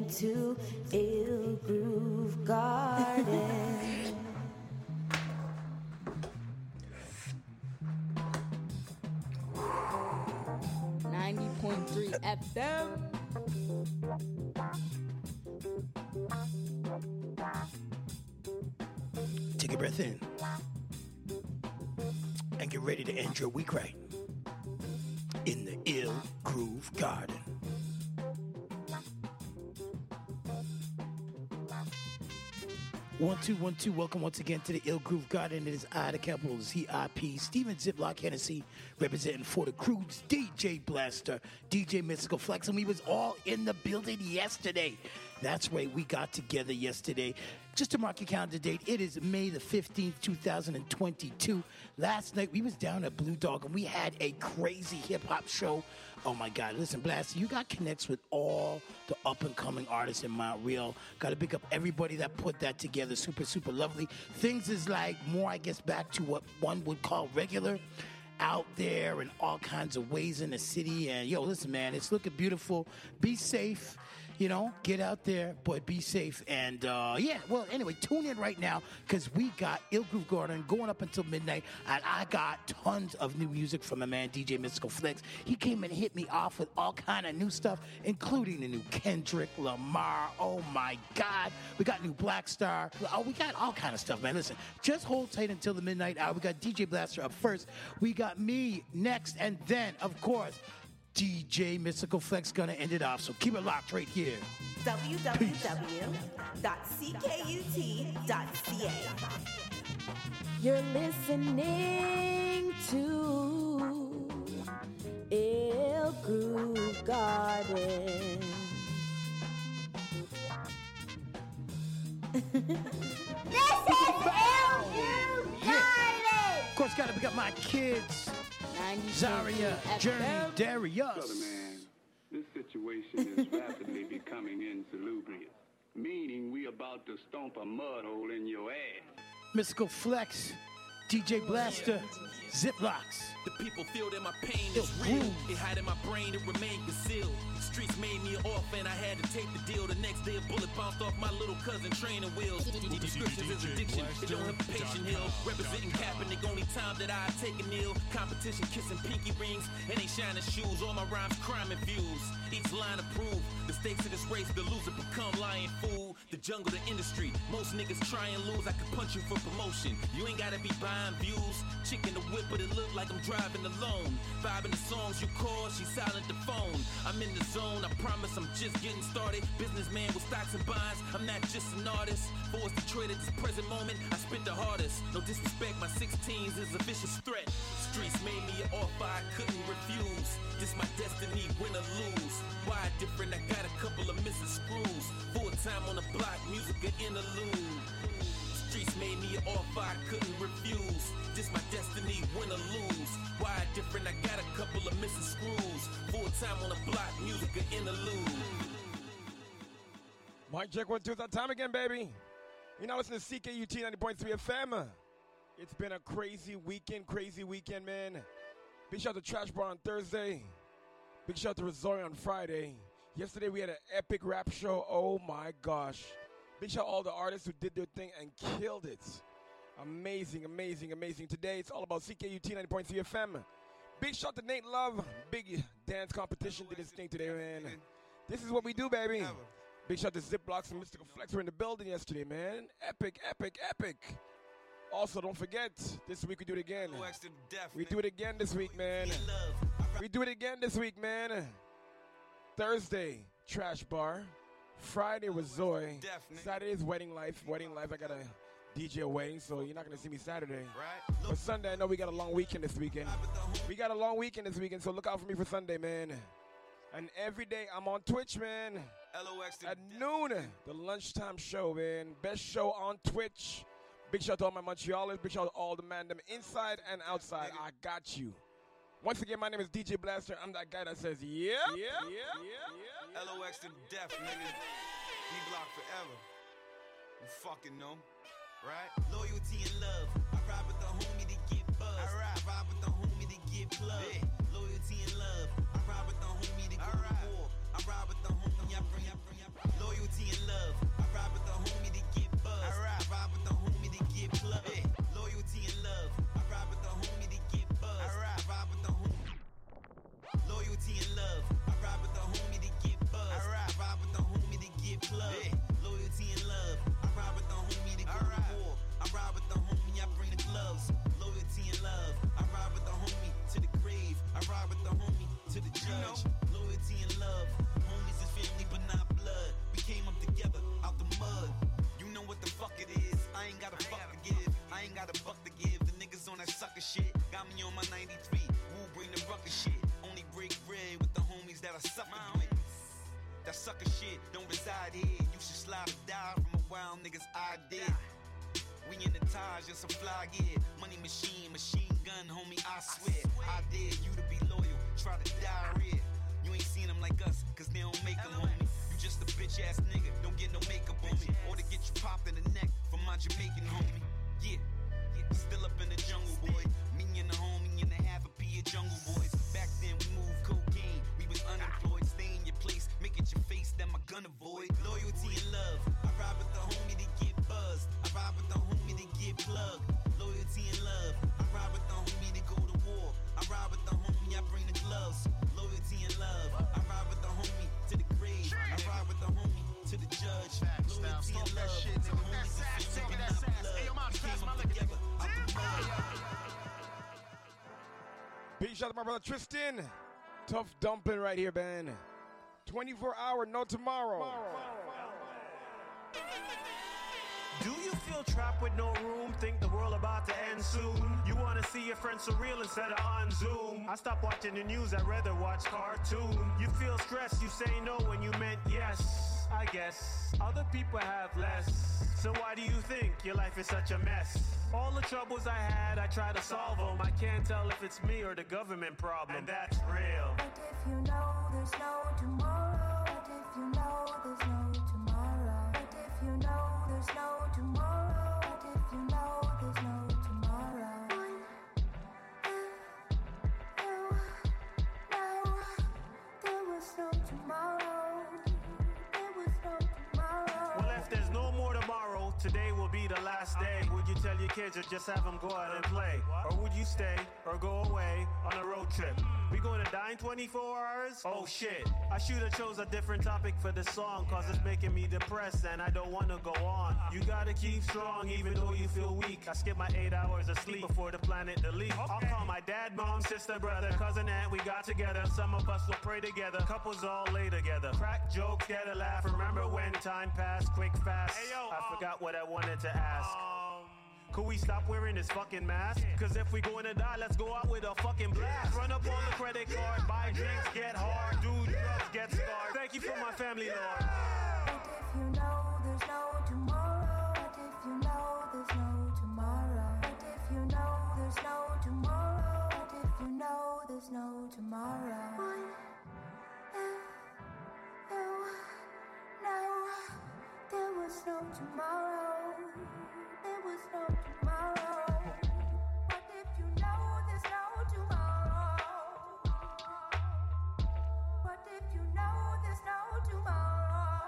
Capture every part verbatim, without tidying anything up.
into Ill Groove Garden. ninety point three F M. Take a breath in and get ready to end your week right in the Ill Groove Garden. One, two, one, two. Welcome once again to the Ill Groove Garden. It is I, the capital Z I P, Steven Ziploc Hennessy, representing for the crews, D J Blaster, D J Mystical Flex, and we was all in the building yesterday. That's right, we got together yesterday. Just to mark your calendar date, it is May the fifteenth, two thousand twenty-two. Last night, we was down at Blue Dog, and we had a crazy hip-hop show. Oh, my God. Listen, Blaster, you got connects with all the up-and-coming artists in Mount Real. Got to pick up everybody that put that together. Super, super lovely. Things is like more, I guess, back to what one would call regular. Out there in all kinds of ways in the city. And, yo, listen, man, it's looking beautiful. Be safe. You know, get out there, boy, be safe. And, uh, yeah, well, anyway, tune in right now because we got Ill Groove Garden going up until midnight. And I got tons of new music from my man, D J Mystical Flex. He came and hit me off with all kind of new stuff, including the new Kendrick Lamar. Oh, my God. We got new Black Star. Oh, we got all kind of stuff, man. Listen, just hold tight until the midnight hour. We got D J Blaster up first. We got me next. And then, of course, D J Mystical Flex gonna end it off, so keep it locked right here. w w w dot c k u t dot c a. You're listening to Ill Groove Garden. This is Ill Groove Garden! Yeah. Of course, gotta pick up my kids. Zaria, Jeremy, Darius. Brother man, this situation is rapidly becoming insalubrious, meaning we about to stomp a mud hole in your ass. Mystical Flex, D J Blaster, Ziplocs. The people feel that my pain is real. It hide in my brain, it remained concealed. Streets made me an orphan, I had to take the deal. The next day a bullet bounced off my little cousin training wheels. Prescriptions is addiction, it don't have a patient hill. Representing Kaepernick, only time that I take a kneel. Competition kissing pinky rings, and they shining shoes. All my rhymes crime and views, each line approved. The stakes of this race, the loser become lion food. The jungle, the industry, most niggas try and lose. I could punch you for promotion, you ain't gotta be buying views. Chicken the whip, but it look like I'm driving alone. Vibing the songs you call, she silent the phone. I'm in the zone, I promise I'm just getting started. Businessman with stocks and bonds, I'm not just an artist. Forced to trade at this present moment, I spit the hardest. No disrespect, my sixteens is a vicious threat. Streets made me an offer I couldn't refuse. This my destiny, win or lose. Why different? I got a couple of missing screws. Full time on the block, music an interlude. Streets made me an offer I couldn't refuse. This my destiny, win or lose. Why different? I got a couple of missing screws. Full time on the block, music an interlude. Mic check one, two, that time again, baby. You know, listen to C K U T ninety point three F M. It's been a crazy weekend, crazy weekend, man. Big shout out to Trash Bar on Thursday. Big shout out to Resort on Friday. Yesterday we had an epic rap show. Oh my gosh. Big shout out to all the artists who did their thing and killed it. Amazing, amazing, amazing. Today it's all about C K U T ninety point three F M. Big shout out to Nate Love. Big dance competition did his thing today, man. This is what we do, baby. Big shout out to Ziplocs and Mystical Flex were in the building yesterday, man. Epic, epic, epic. Also, don't forget, this week we do it again. We do it again this week, man. We do it again this week, man. Thursday, Trash Bar. Friday was Zoe. Saturday is Wedding Life. Wedding Life, I got a D J wedding, so you're not going to see me Saturday. But Sunday, I know we got a long weekend this weekend. We got a long weekend this weekend, so look out for me for Sunday, man. And every day I'm on Twitch, man. At noon, the lunchtime show, man. Best show on Twitch. Big shout out to all my Montrealers. Big shout out to all the man them inside and outside. I got you. Once again, my name is D J Blaster. I'm that guy that says, yeah, yeah, yeah, yeah. L O X to death, nigga. D-Block forever. You fucking know, right? Loyalty and love. I ride with the homie to get buzzed. I ride, I ride with the homie to get plugged. Yeah. Loyalty and love. I ride with the homie to go to war. I ride with the homie. I bring, I bring, I bring. Loyalty That sucker shit don't reside here. You should slide or die from a wild nigga's idea. We in the Taj and some fly gear. Money machine, machine gun, homie, I swear. I dare you to be loyal, try to diarrhea. You ain't seen them like us, cause they don't make them, homie. You just a bitch ass nigga, don't get no makeup on me. Or to get you popped in the neck from my Jamaican homie. Yeah, still up in the jungle, boy. Me and the homie and a half a P of jungle boys. Back then we moved cocaine, we was unemployed. Stay in your place, make it your face that my gun avoid. Loyalty and love, I ride with the homie to get buzzed. I ride with the homie to get plugged. Loyalty and love, I ride with the homie to go to war. I ride with the homie, I bring the gloves. Loyalty and love, I ride with the homie to the grave. I ride with the homie to the judge. Loyalty and love, the homies that feel like enough blood. We came up together, I Big shout out to my brother Tristan. Tough dumping right here, man. twenty-four hour, no tomorrow. Do you feel trapped with no room? Think the world about to end soon? You wanna see your friends surreal instead of on Zoom? I stopped watching the news, I'd rather watch cartoon. You feel stressed, you say no when you meant yes. I guess other people have less. So why do you think your life is such a mess? All the troubles I had, I try to solve them. I can't tell if it's me or the government problem. And that's real. What if you know there's no tomorrow? What if you know there's no tomorrow? What if you know there's no tomorrow? What if you know there's no tomorrow? One, if you know there was no tomorrow. There was no tomorrow. Well, if there's no more tomorrow, today will be the last day. Would you tell your kids or just have them go out and play? Or would you stay or go away on a road trip? We going to die in twenty-four hours? Oh shit, I should have chose a different topic for this song, cause it's making me depressed and I don't want to go on. You gotta keep strong even though you feel weak. I skip my eight hours of sleep before the planet delete. I'll call my dad, mom, sister, brother, cousin, aunt, we got together. Some of us will pray together, couples all lay together. Crack jokes, get a laugh, remember when time passed quick fast. I forgot what I wanted to ask. Could we stop wearing this fucking mask? Cause if we gonna die, let's go out with a fucking blast. Run up on the credit card, buy drinks, get hard, do drugs, get scarred. Thank you for my family, Lord. What if you know there's no tomorrow? What if you know there's no tomorrow? What if you know there's no tomorrow? What if you know there's no tomorrow? One, if you know there was no tomorrow. There was no tomorrow. What if you know there's no tomorrow? What if you know there's no tomorrow?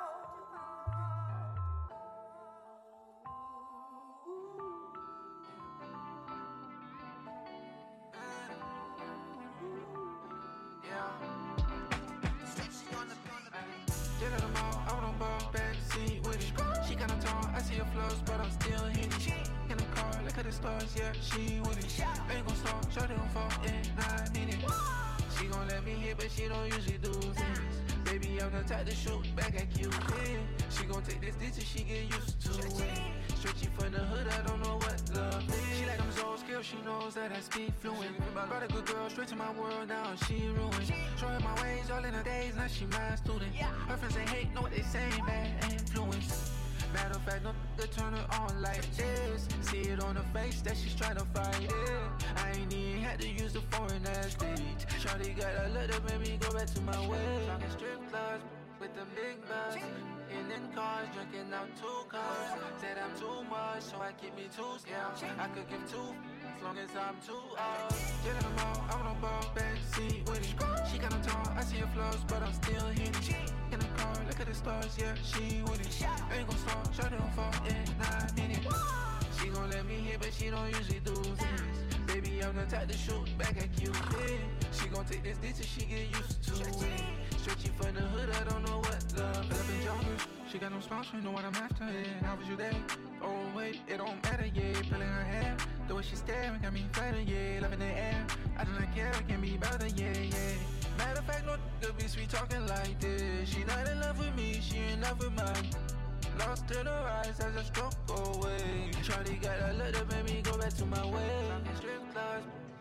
Get out of the mall, out on ball, back seat with it. She kinda tall, I see her flaws, but I'm still hitting. In the car, look at the stars, yeah, she with it. Ain't gon' stop, shut it on fall, and I need it. She gon' let me hit, but she don't usually do this. Baby, I'm the type to shoot back at you. Yeah. She gon' take this ditch till she get used to it. Stretchy from the hood, I don't know what love is. She like them soul skills, she knows that I speak fluent. Brought a good girl straight to my world, now she ruined. Showing my ways all in her days, now she my student. Her friends they hate, know what they saying, bad influence. Matter of fact, no nigga turn her on like this. See it on her face that she's trying to fight it. I ain't even had to use the foreign ass stage. Shawty got a look that made me go back to my way. Talking strip clubs with them big bucks. In them cars, drinking out two cars. Said I'm too much, so I keep me too scared. I could give two as long as I'm too old. Get in the mall, I wanna ball, back seat with it. She kinda tall, I see her flaws, but I'm still hitting. In the car, look at the stars, yeah, she with it. Ain't gon' stop, shut it on fall, and I need it. She gon' let me hit, but she don't usually do this. Baby, I'm the type to shoot back at you. Yeah. She gon' take this ditch till she get used to it. Stretchy from the hood, I don't know what love is. Up in joggers, she got no sponsor, know what I'm after, yeah. How was you there? Oh wait, it don't matter, yeah. Pulling her hair, the way she staring got me flattered, yeah. Love in the air, I do not care, it can be better, yeah, yeah. Matter of fact, no nigga be sweet talking like this. She not in love with me, she in love with mine. Lost in her eyes as I stroke away. Shawty got a look that made me go back to my way. Strip clubs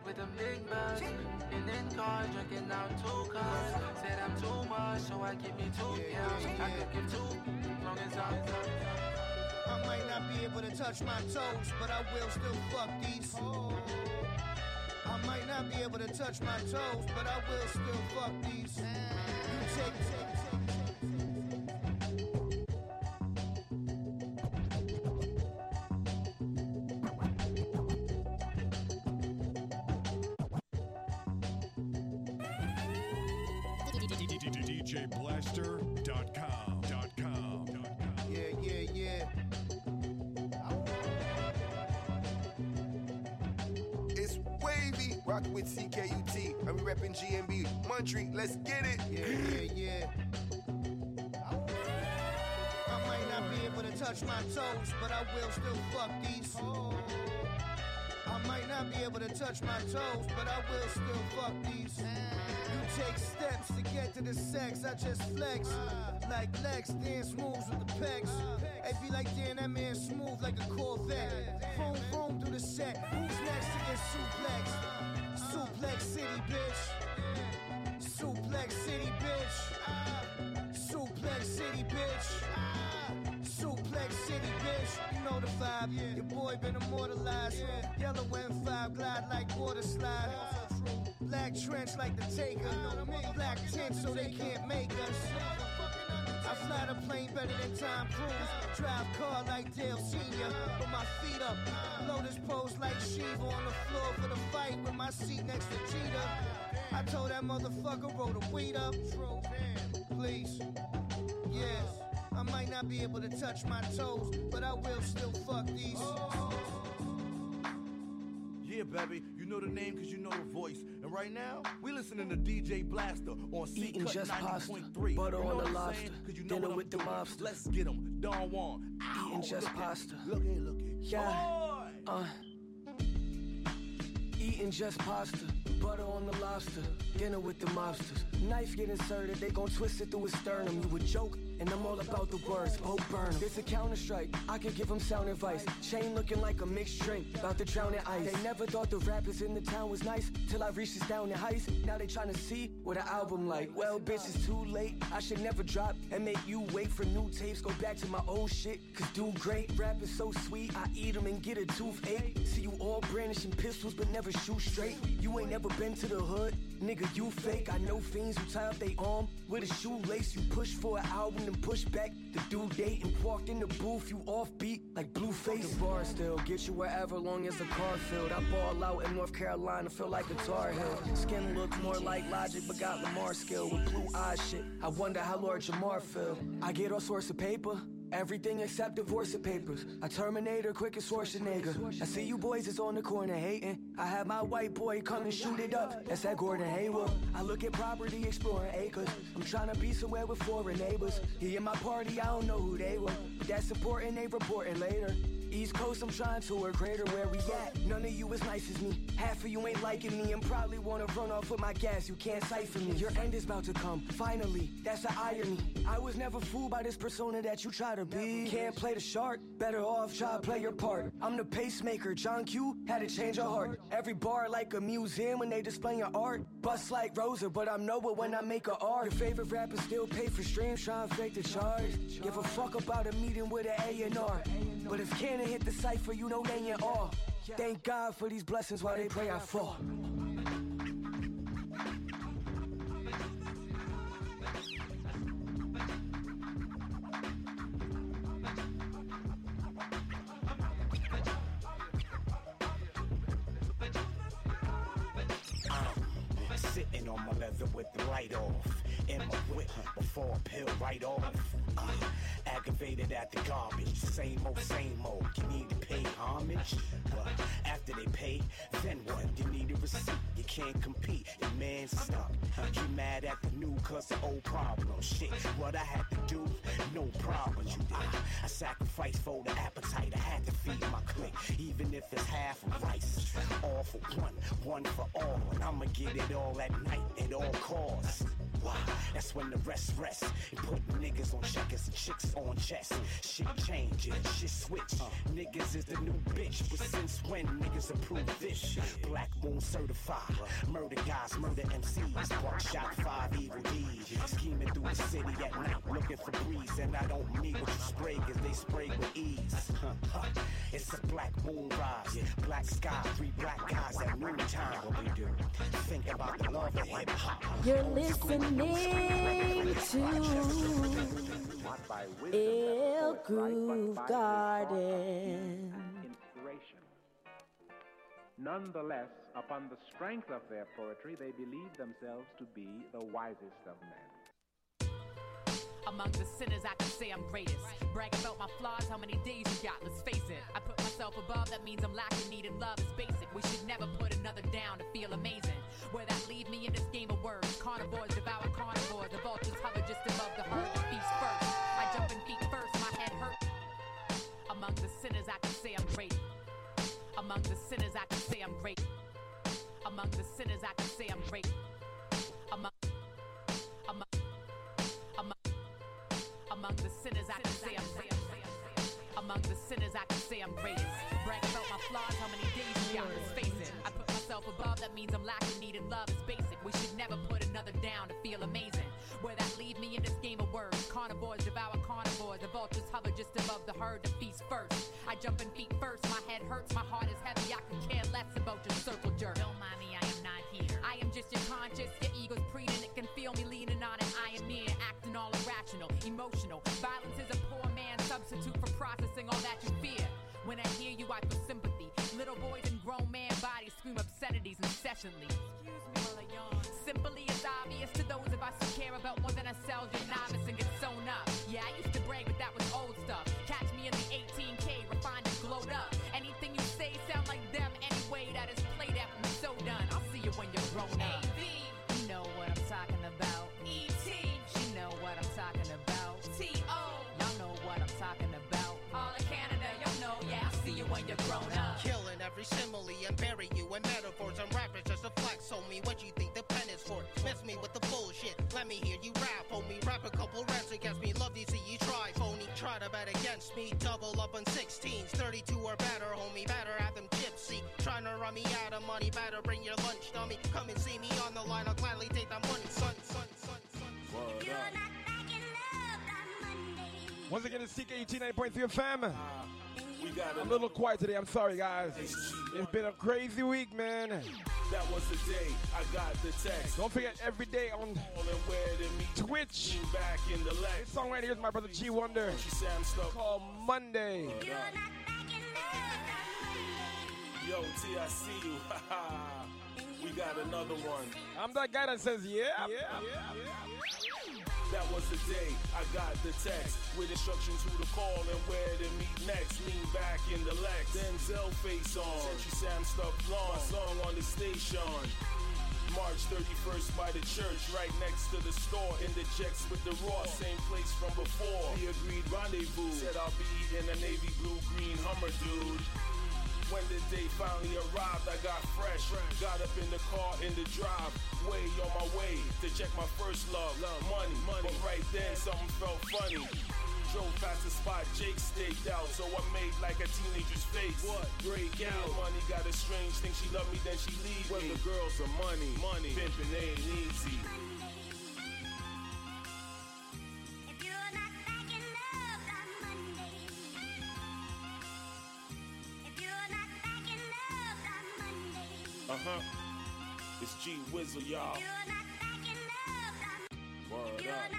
with them big bags. And in cars, drinking out two cars. Said I'm too much, so I give me two. Yeah, I could give two, long as I'm. I might not be able to touch my toes, but I will still fuck these. I might not be able to touch my toes, but I will still fuck these. You take, take, take. D J Blaster dot com. Yeah, yeah, yeah. It's wavy, rockin' with C K U T, and we reppin' G M B. Montreal, let's get it. Yeah, yeah, yeah. I might not be able to touch my toes, but I will still fuck these. I might not be able to touch my toes, but I will still fuck these. You take steps to get to the sex, I just flex. Like Lex, dance moves with the pecs. It be like, damn, that man smooth like a Corvette. Phone, phone through the set. Who's next to get suplex? Suplex City, bitch. Suplex City, bitch. Suplex City, bitch. Suplex City, bitch. You know the vibe. Your boy been immortalized. Yellow M five glide like water slide. Black trench like the Taker. Black tint so they can't make us. I fly the plane better than Tom Cruise. Drive car like Dale Senior With my feet up. Lotus pose like Shiva on the floor for the fight with my seat next to Cheetah. I told that motherfucker roll the weed up. Please. Yes. I might not be able to touch my toes, but I will still fuck these. Yeah, baby, you know the name because you know the voice. And right now, we listening to D J Blaster on C Cut ninety point three. Butter you know on the what I'm lobster, saying? Cause you know dinner what with I'm the doing. mobster. Let's get them. Don Juan. Ow, Eating just look pasta. At, look here, look here. Yeah. Uh, eating just pasta. Butter on the lobster, dinner with the mobsters. Knife get inserted, they gon' twist it through his sternum. You would joke, and I'm all about the words, Pope burn 'em. It's a counter-strike, I could give him sound advice. Chain looking like a mixed drink, about to drown in ice. They never thought the rappers in the town was nice, till I reached this down in heights. Now they tryna see what an album like. Well, bitch, it's too late, I should never drop and make you wait for new tapes. Go back to my old shit, cause do great. Rap is so sweet, I eat them and get a toothache. See you all brandishing pistols, but never shoot straight. You ain't never been to the hood, nigga, you fake. I know fiends who tie up they arm with a shoelace. You push for an album and push back the due date and walked in the booth, you offbeat like Blueface. The bar still get you wherever long as the car filled. I ball out in North Carolina, feel like a Tar Heel. Skin look more like Logic, but got Lamar skill with blue eyes shit. I wonder how Lord Jamar feel. I get all sorts of paper. Everything except divorce papers. A Terminator, quick as Schwarzenegger. I see you boys is on the corner hating. I have my white boy come and shoot it up. That's that Gordon Hayward. I look at property, exploring acres. I'm trying to be somewhere with foreign neighbors. He in my party, I don't know who they were. But that's important, they reporting later. East Coast, I'm trying to work greater where we at. None of you as nice as me. Half of you ain't liking me and probably wanna run off with my gas. You can't cipher me. Your end is about to come, finally. That's the irony. I was never fooled by this persona that you try to be. Can't play the shark, better off try to play your part. I'm the pacemaker, John Q had to change your heart. Every bar like a museum when they display your art. Bust like Rosa, but I'm Noah when I make a art. Your favorite rapper still pay for streams, trying to fake the charge. Give a fuck about a meeting with an A and R. But if Cannon hit the cipher, you know they in awe. Thank God for these blessings while they pray I fall. Sitting on my leather with the light off. In my whip before I peel right off. Uh, aggravated at the garbage. Same old, same old. You need to pay homage. But after they pay, then what? You need a receipt. You can't compete. Your man's stuck. You mad at the new cause the old problem. Shit, what I had to do, no problem you did. I, I sacrificed for the appetite. I had to feed my clique. Even if it's half of rice. All for one, one for all. And I'ma get it all at night at all costs. Why? That's when the rest rest. And put niggas on checkers and chicks on chest. Shit changes, shit switch. Niggas is the new bitch. But since when niggas approve this? Black Moon certified. Murder guys, murder M Cs. One shot, five evil deeds. Scheming through the city at night, looking for breeze. And I don't need what you spray, cause they spray with ease. It's a black moon rise. Black sky, three black guys at noontime. What we do? Think about the love of hip hop. You're listening to Il Groove Garden. Inspiration. Nonetheless, upon the strength of their poetry, they believe themselves to be the wisest of men. Among the sinners, I can say I'm greatest. Brag about my flaws, how many days you got, let's face it. I put myself above, that means I'm lacking, needing love is basic. We should never put another down to feel amazing. Where that leave me in this game of words. Carnivores devour carnivores, the vultures hover just above the herd. The feast first, I jump in feet first, my head hurt. Among the sinners, I can say I'm great. Among the sinners, I can say I'm great. Among the sinners, I can say I'm great. Among, among, among, among the sinners, I can say I'm great. Among the sinners, I can say I'm greatest. Brag about my flaws, how many days you got, let's face it. I put myself above, that means I'm lacking, needing love is basic. We should never put another down to feel amazing. Where that leave me in this game of words. Carnivores devour carnivores, the vultures hover just above the herd to feast first. I jump in feet first, my head hurts, my heart is heavy, I can care less about your circle jerk. Don't mind me, I am not here. I am just your conscience, your ego's preeding, it can feel me leaning on it. I am near, acting all irrational, emotional. Violence is a poor man's substitute for processing all that you fear. When I hear you, I feel sympathy. Little boys and grown man bodies scream obscenities incessantly. Excuse me while I yawn. Simply it's obvious to those of us who care about more than ourselves, you're novice and get sewn up. Yeah, I used to brag, but that was old stuff. Catch me in the eighteen K, refined and glowed up. Anything you say sound like them anyway, that is played at when so done. I'll see you when you're grown up. A V, you know what I'm talking about. E T, you know what I'm talking about. T O, y'all know what I'm talking about. All of Canada, y'all know, yeah, I'll see you when you're grown up. Killing every simile and bury you in metaphors and rappers just a flex on me. What you think the pen is for? Miss me with the bullshit. Let me hear you rap, homie. Rap a couple raps against me. Love to see you try, phony. Try to bet against me. Double up on sixteens. thirty-two or better, homie. Better have them gypsy. Trying to run me out of money. Better bring your lunch, dummy. Come and see me on the line. I'll gladly take that money, son, son, son, son. If you're not back in love on Monday. Once again, it's C K U T ninety point three F M. We got a little quiet today. I'm sorry, guys. It's been a crazy week, man. That was the day I got the text. Don't forget, every day on Twitch. Back in the This song right here is my brother G Wonder. Called Monday. Yo, T, I see you. We got another one. I'm that guy that says, yeah, yeah, yeah, yeah. That was the day I got the text with instructions who to call and where to meet next. Lean back in the Lex, Denzel face on. Century Sam stuff long, song on the station. March thirty-first by the church, right next to the store. In the checks with the raw, same place from before. The agreed rendezvous. Said I'll be in a navy blue green Hummer, dude. When the day finally arrived, I got fresh. Got up in the car in the drive, way on my way to check my first love, money. But right then, something felt funny. Drove past the spot, Jake staked out, so I made like a teenager's face. What? Break out. Money got a strange thing, she love me, then she leave me. When the girls are money, money, pimpin' ain't easy. Uh-huh. It's G Wizzle, y'all. Word up.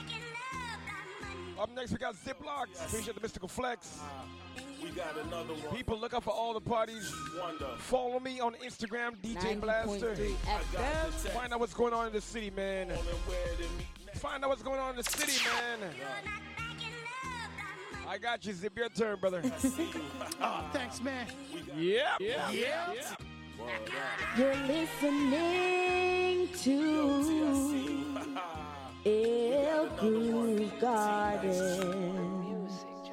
Up next, we got Ziploc. Appreciate the Mystical Flex. We got another one. People, look out for all the parties. Wonder. Follow me on Instagram, D J Blaster. Find out what's going on in the city, man. Find out what's going on in the city, man. I got you. Zip, your turn, brother. Oh, thanks, man. Yep. Yeah. Yeah. Yeah. You're listening to Il Groove Garden.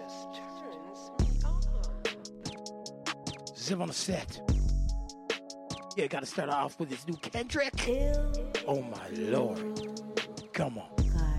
Zip on the set. Yeah, gotta start off with this new Kendrick. Oh my lord. Come on.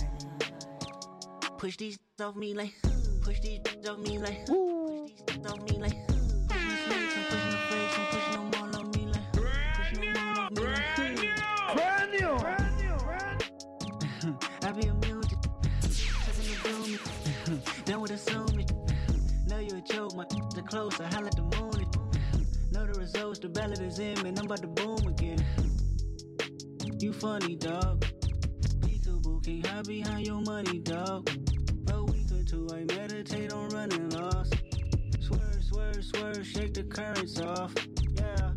Push these off me like, push these off me like, push these off me like, pushing the snakes, I'm pushing the fakes, I'm pushing them all on me like, pushing them all off me like, brand new, brand new, I be immune to touching the boom, down with assuming, know you a joke, my the close, I holler the moon, know the results, the ballad is in, man, I'm about to boom again. You funny, dog. Peekaboo, can't hide behind your money, dog. A week or two, I meditate on running lost. Swerve, swerve, swerve, shake the currents off. Yeah.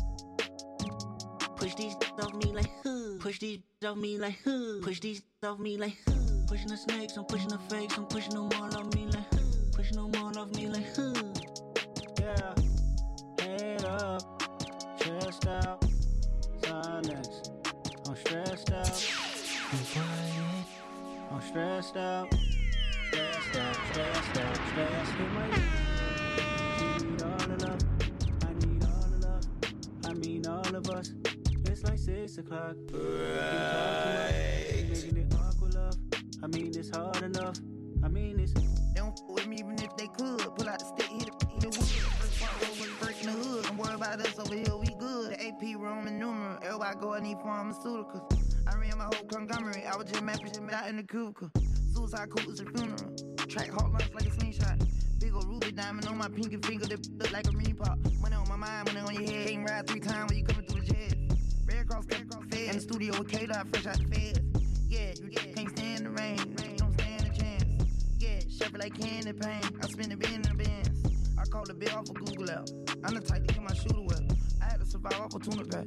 Push these off me like, huh. Push these off me like, huh. Push these off me like, huh. Pushing the snakes, I'm pushing the fakes, I'm pushing them all off me like, huh. Pushing them all off me like, huh. Yeah. Head up, chest out, silence. I'm stressed out, I'm quiet, I'm stressed out, stressed out, stressed out, stressed in my life. Need all the love, I need all the love, I mean all of us. It's like six o'clock, right. Making it awkward love, I mean it's hard enough, I mean it's. They don't f with me even if they could, pull out the stick, hit it, hit it wood. First part over the break in the hood, don't worry about us over here, we good. The A P Roman numeral, everybody go and need pharmaceuticals. I ran my whole conglomerate, I was just mapping shit out in the cubicle. Suicide cool is a funeral, track hot lunch like a slingshot. Big ol' ruby diamond on my pinky finger that look like a mini pop. Money on my mind, money on your head, can't ride three times when you coming through the jet. Red Cross, Red Cross, Fed, in the studio with K-Dot, fresh out the feds. Yeah, you yeah, can't stand the rain, rain, don't stand a chance. Yeah, shepherd like candy pain, I spend a bin in the bins. I call the bill off of Google out. I'm the type to get my shooter well. I had to survive off a tuna pack.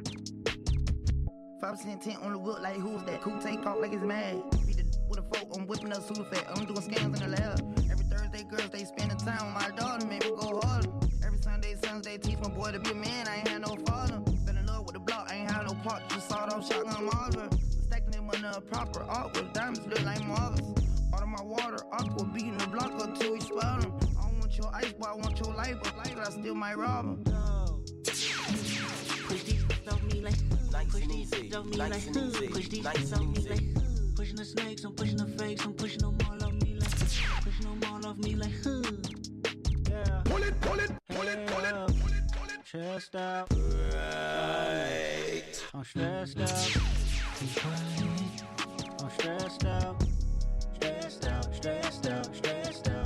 five percent tent on the wood like who's that? Cool take off like it's mad. Beat the with a folk, I'm whipping up super fat. I'm doing scams in the lab. Every Thursday, girls, they spending time with my daughter, make me go harder. Every Sunday, Sunday, teach my boy to be a man, I ain't had no father. Been in love with the block, I ain't had no plot, just sawed off shotgun Marvin. Stacking them on a proper art with diamonds look like Marvis. Out of my water, aqua beating the block up till we spell them. I don't want your ice, but I want your life, but life, I still might rob them. No. Push these off me like, push these off me like, push these off me like, pushing the snakes, I'm pushing the fakes, I'm pushing them all off me like, pushing them all off me like, huh. Yeah. Pull it, pull it, pull it, pull it, pull it, pull it. Chest out. Right. I'm stressed out. I'm stressed out. Stressed out, stressed out, stressed out.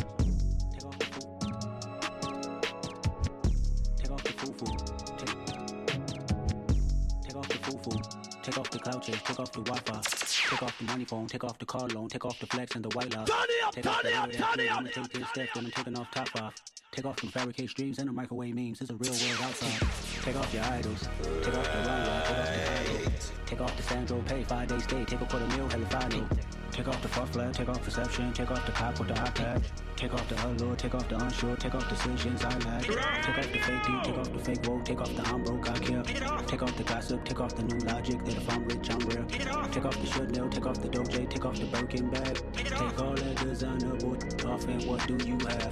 Take off the foo-foo. Take, take off the foo-foo. Take off the cloud chase, take off the Wi-Fi. Take off the money phone, take off the car loan, take off the flex and the white line. Turn it up, take turn off it up, turn it up. I'm gonna take ten steps, then I'm taking off top five. Take off some fabricate streams and the microwave memes. It's a real world outside. Take off your idols. Take off the runway. Take off the Sandro. Take off the Sandro. Pay five days stay. Take a quarter meal. Hell if I know. Take off the far flag. Take off perception. Take off the cop with the iPad. Take off the allure. Take off the unsure. Take off decisions I lack. Take off the fake deep. Take off the fake woe. Take off the I'm broke. I care. Take off the gossip. Take off the new logic that if I'm rich I'm rare. Take off the should know. Take off the doje. Take off the Birkin bag. Take all that designer boot off and what do you have?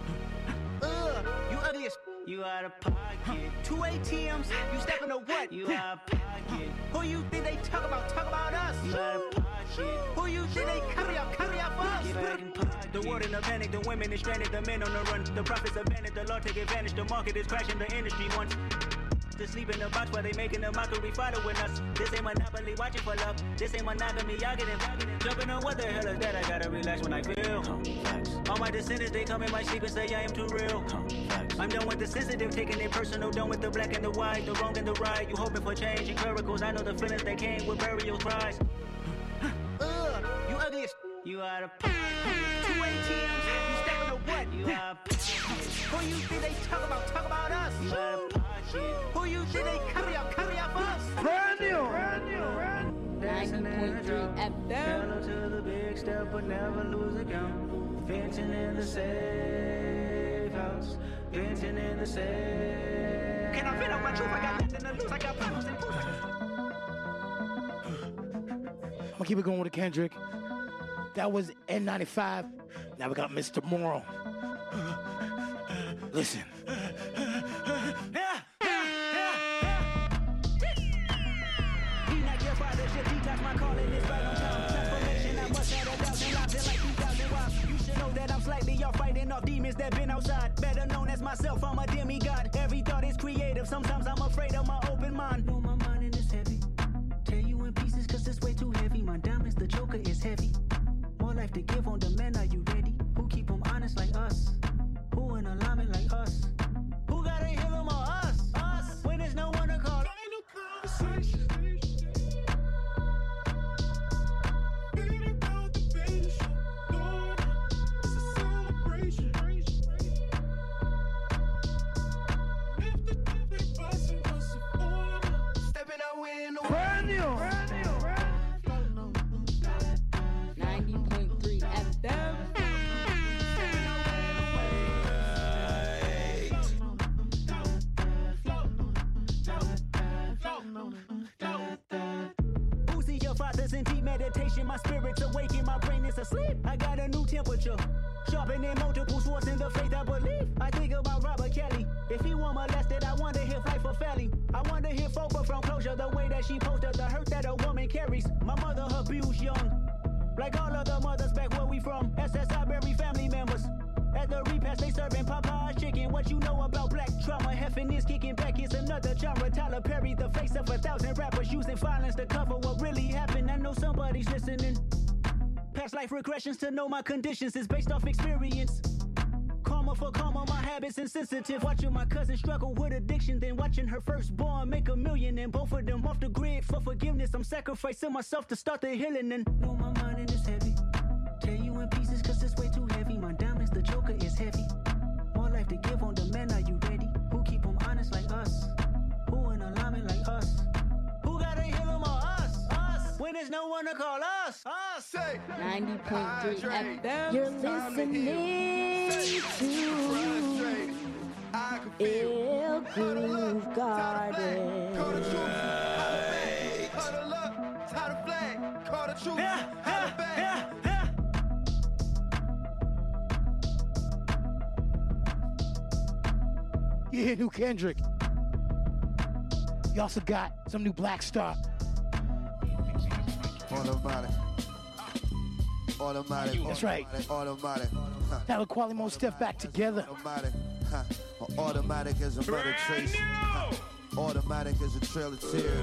You out of pocket. Two A T Ms, you stepping to what? You out of pocket. Who you think they talk about? Talk about us. You out of pocket. Who you think they cover up? Cover up for us. Get back in pocket. The world in a panic, the women is stranded, the men on the run. The profits abandoned, the law take advantage. The market is crashing, the industry wants to sleep in the box while they making a mockery following us. This ain't monopoly, watching for love. This ain't monogamy, y'all getting jumping on what the hell is that? I gotta relax when I feel. All my descendants, they come in my sleep and say I am too real. I'm done with the sensitive, taking it personal. Done with the black and the white, the wrong and the right. You hoping for change and miracles. I know the feelings that came with burial cries. Ugh, you ugly as you out of pocket. Two A T Ms, you stepping to what? You out of pocket. Who you think they talk about? Talk about us. You out of pocket. Who you think they cover up? Cover up us. Brand new, brand new, brand new. ninety point three F M. Pedal to the big step, but never lose a count. Venting in the safe house. Venting in the safe. Can I fit out my truth? I got nothing to lose. I got problems and proof. I'm gonna keep it going with Kendrick. That was N ninety-five. Now we got Mister Morrow. Listen. He not your father, just detox my calling is right on time. Lately, y'all fighting off demons that been outside. Better known as myself, I'm a demigod. Every thought is creative, sometimes I'm afraid of my open mind. Know my mind is heavy. Tear you in pieces cause it's way too heavy. My diamonds, the joker is heavy. More life to give on the men, are you ready? Who keep them honest like us? Who in alignment like us? Who gotta heal them or us? Us! When there's no one to call. Brand new. ninety point three F M. Boosting your fathers in deep meditation. My spirit's awakened, my brain is asleep. I got a new temperature. Sharpening multiple swords in the faith I believe. I think about Robert Kelly. If he were molested, I wonder if life for Felly. I wonder if Oprah from Closure, the way that she posted the hurt that a woman carries. My mother abused young. Like all other mothers back where we from. S S I bury family members. At the repast, they serving Popeye's chicken. What you know about black trauma? Heffing is kicking back. It's another genre. Tyler Perry, the face of a thousand rappers using violence to cover what really happened. I know somebody's listening. Past life regressions to know my conditions is based off experience. Karma for karma, my habits insensitive. Watching my cousin struggle with addiction, then watching her firstborn make a million, and both of them off the grid for forgiveness. I'm sacrificing myself to start the healing, and know my mind is heavy. Tear you in pieces cause it's way too heavy. My diamonds, the joker is heavy. More life to give on the men, are you ready? Who keep them honest like us? Who in alignment like us? Who gotta heal them or us? Us! When there's no one to call us? Us! Say ninety point three F M. You're listening to Il Groove Garden. Yeah, yeah, yeah, yeah. You hear new Kendrick. You also got some new Black Star. Automatic. Automatic. That's right. Automatic. Huh. Now the Quality Mode Step back together. Automatic. Huh. Automatic as a murder trace. Huh. Automatic as a trail of tears.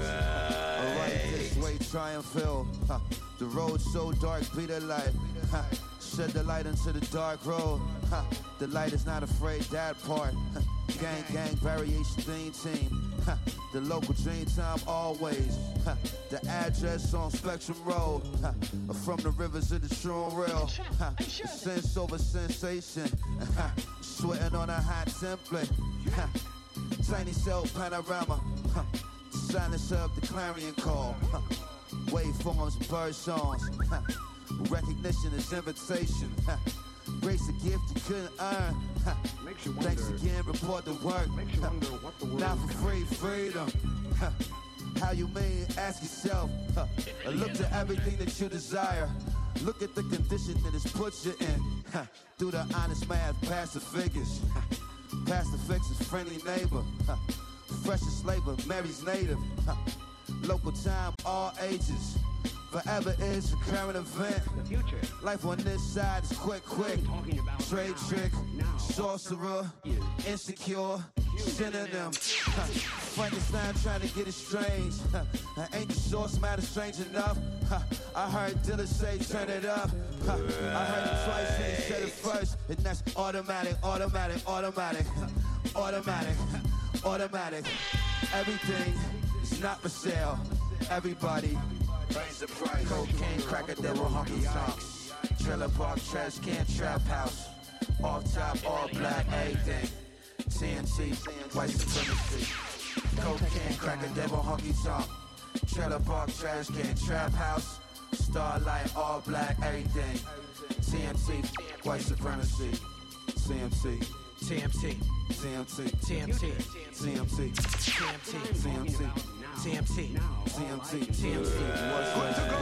I write this way, try and feel. Huh. The road so dark, be the light. Huh. Shed the light into the dark road. Huh. The light is not afraid, that part. Huh. Gang, gang, variation, theme team. Huh. The local dream time always. Huh. The address on Spectrum Road. Huh. From the rivers of the true and real. Huh. The sense over sensation. Huh. Sweating on a hot template. Huh. Tiny cell panorama. Huh. The silence of the clarion call. Huh. Waveforms and bird songs. Huh. Recognition is invitation. Huh. Grace a gift you couldn't earn. Huh. Thanks again, report the work. Huh. Not for free, freedom. Huh. How you mean? Ask yourself. Huh. Look to everything that you desire. Look at the condition that it's put you in. Huh. Do the honest math, pass the figures. Huh. Pass the fixes, friendly neighbor. Huh. Freshest labor, Mary's native. Huh. Local time, all ages. Forever is a current event. The future. Life on this side is quick, quick. Trade trick, sorcerer, insecure, synonym. Huh. Frankenstein trying to get it strange. Huh. Ain't the source matter strange enough? Huh. I heard Dilla say turn it up. Huh. I heard him twice and he said it first. And that's automatic, automatic, automatic, automatic, automatic. Everything is not for sale. Everybody. Raise the price. Cocaine, cracker, devil, honky socks. Trailer park, trash can, trap house. Off top, all black, everything. T N T, white supremacy. Cocaine, cracker, devil, honky tonk. Trailer park, trash can, trap house. Starlight, all black, everything. T N T, white supremacy. C M C. T M T. T M T. T M T. T M T. T M T. T M T. T M T. T M T. T M T. What's to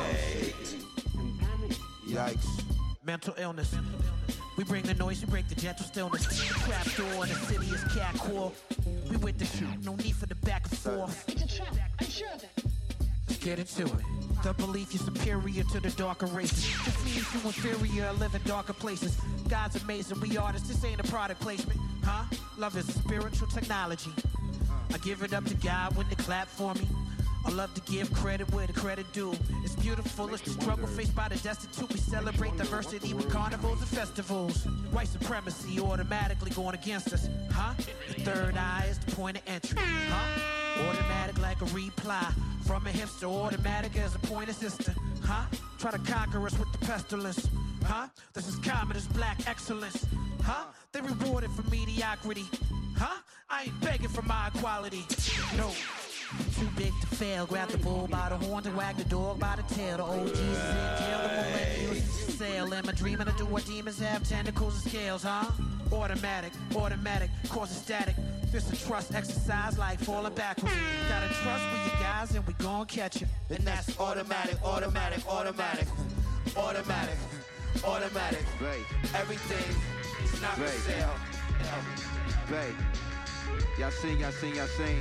go? Yikes. Mental illness. We bring the noise, we break the gentle stillness. Trap door in the city is cat core. We with the shoot, no need for the back and forth. It's a trap, I'm sure of it. Let's get into it. The belief you're superior to the darker races. Just means you inferior, live in darker places. God's amazing, we artists, this ain't a product placement. Huh? Love is a spiritual technology. I give it up to God when they clap for me. I love to give credit where the credit due. It's beautiful, it's the struggle faced by the destitute. We celebrate diversity with carnivals and festivals. White supremacy automatically going against us. Huh? The third eye is the point of entry. Huh? Automatic like a reply. From a hipster, automatic as a pointer sister. Huh? Try to conquer us with the pestilence. Huh? This is common as black excellence. Huh? They rewarded for mediocrity. Huh? I ain't begging for my equality. No. Too big to fail. Grab the bull by the horn to wag the dog by the tail. The old Jesus in jail, the millennials to sail. Am I dreaming to do what demons have? Tentacles and scales, huh? Automatic, automatic, causes static. This a trust exercise like falling backwards. Gotta trust with you guys and we gon' catch it. And that's automatic, automatic, automatic, automatic, automatic. Right. Everything is not for sale. Right. Y'all sing, y'all sing, y'all sing.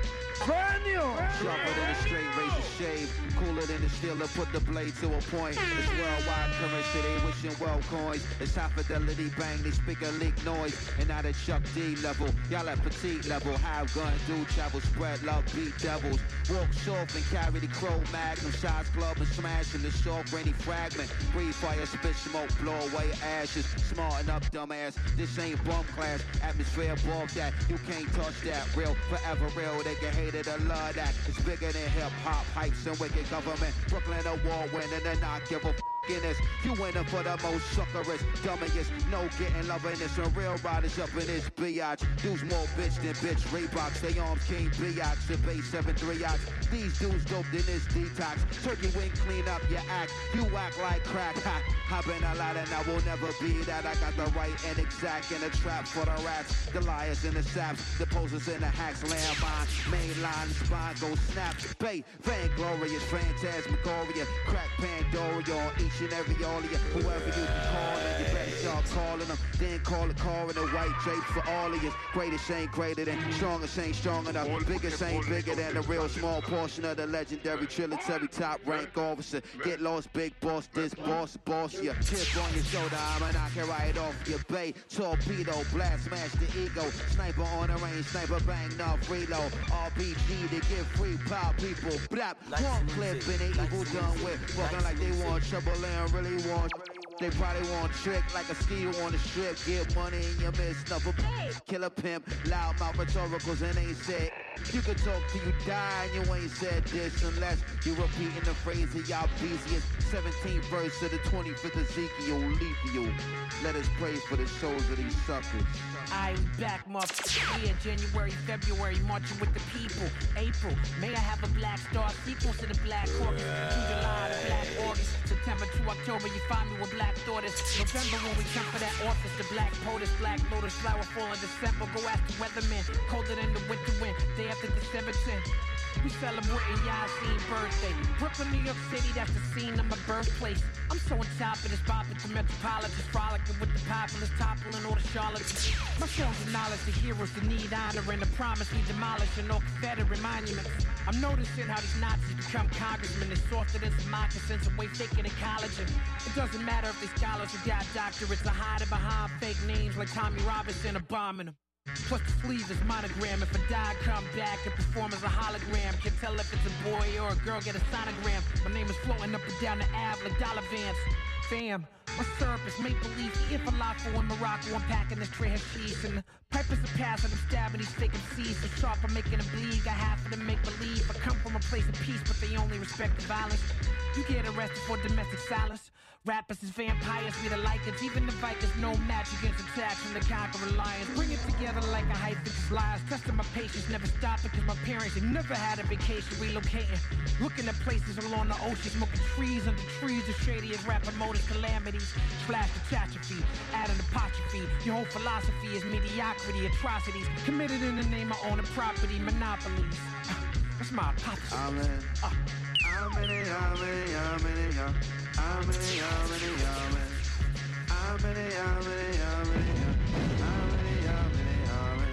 Brand new! Sharper than a straight razor shave. Cooler than a steel to put the blade to a point. It's worldwide currency, they wishing well coins. It's high fidelity bang, they speak a leak noise. And not at Chuck D level, y'all at petite level. Have gun, do travel, spread love, beat devils. Walk soft and carry the crow magnum. Shots club and smash in the short rainy fragment. Breathe fire, spit smoke, blow away ashes. Smarten up, dumbass, this ain't bum class. Atmosphere above that, you can't touch that. Real, forever real, they can hate it or love that. It's bigger than hip-hop, hypes and wicked government. Brooklyn award winning and not give a f*** in this. You winning for the most suckerest, dummiest. No getting love in this. And real riders up in this biatch. Dudes more bitch than bitch. Reeboks, they arms king biatch. The base seven three ox. These dudes doped in this detox. Turkey wing clean up your act. You act like crack. Ha. I've been a lot and I will never be that. I got the right and exact in a trap for the rats. The liars and the saps. The posers and the hacks. Landmine. Main line. Spine go snap. Bait. Vainglorious. Phantasmagoria. Crack Pandoria on each and every all of you. Whoever you can call and you better start calling them. Then call a car in a white drape for all of you. Greatest ain't greater than. Strongest ain't strong enough. Biggest ain't bigger than the real small portion of the legendary trilitary top rank officer. Get lost, big boss, this boss, boss, yeah. Tip on your shoulder, I'ma knock it right off your bay. Torpedo, blast, smash the ego. Sniper on the range, sniper bang, enough reload. R P G to get free, power people. Blap, one clip and they evil done with. Walking like they want trouble and really want. They probably want trick like a ski on the strip. Get money in your midst, never kill a pimp. Loud mouth rhetoricals and ain't said. You can talk till you die and you ain't said this unless you repeating the phrase of y'all busiest. seventeenth verse of the twenty-fifth Ezekiel, Lethal. Let us pray for the souls of these suckers. I back motherfucker. Yeah, January, February, marching with the people. April, may I have a black star sequence to the black caucus. June, July, the black August. September to October, you find me with black daughters. November when we jump for that office, the black POTUS, black lotus, flower fall in December. Go ask the weatherman, colder than the winter wind. Day after December tenth. We celebrating Yassine birthday. Brooklyn, New York City, that's the scene of my birthplace. I'm so on top of this bop at the Metropolitan, frolicking with the populace, toppling all the charlatans. My songs acknowledge the heroes that need honor and the promise we demolishing all Confederate monuments. I'm noticing how these Nazis become congressmen. They're softer than some moccasins and way thicker than college. And it doesn't matter if they scholars who got doctorates are hiding behind fake names like Tommy Robinson or bombing them. Plus the sleeve is monogram. If a die come back and perform as a hologram. Can tell if it's a boy or a girl, get a sonogram. My name is floating up and down the Ave like dollar vans. Fam, my syrup is make-believe. If a falafel in Morocco, I'm packing this tray of cheese. And the pipers are passing, I'm stabbing these fake M Cs. So sharp, I'm making them bleed. Got half of them make-believe. I come from a place of peace, but they only respect the violence. You get arrested for domestic silence. Rappers is vampires, we the Lycans. Even the Vikings, no match against attacks from the conquering lions. Bring it together like a hype with lies. Testing my patience, never stopping cause my parents have never had a vacation. Relocating, looking at places along the ocean. Smoking trees under trees, the shadiest rapper motors, calamities. Flash catastrophe, add an apostrophe. Your whole philosophy is mediocrity, atrocities. Committed in the name of owning property, monopolies. Uh, that's my hypothesis. Amen. Uh, Amen, amen, amen, amen. Amen, amen, amen. Amen, amen, amen.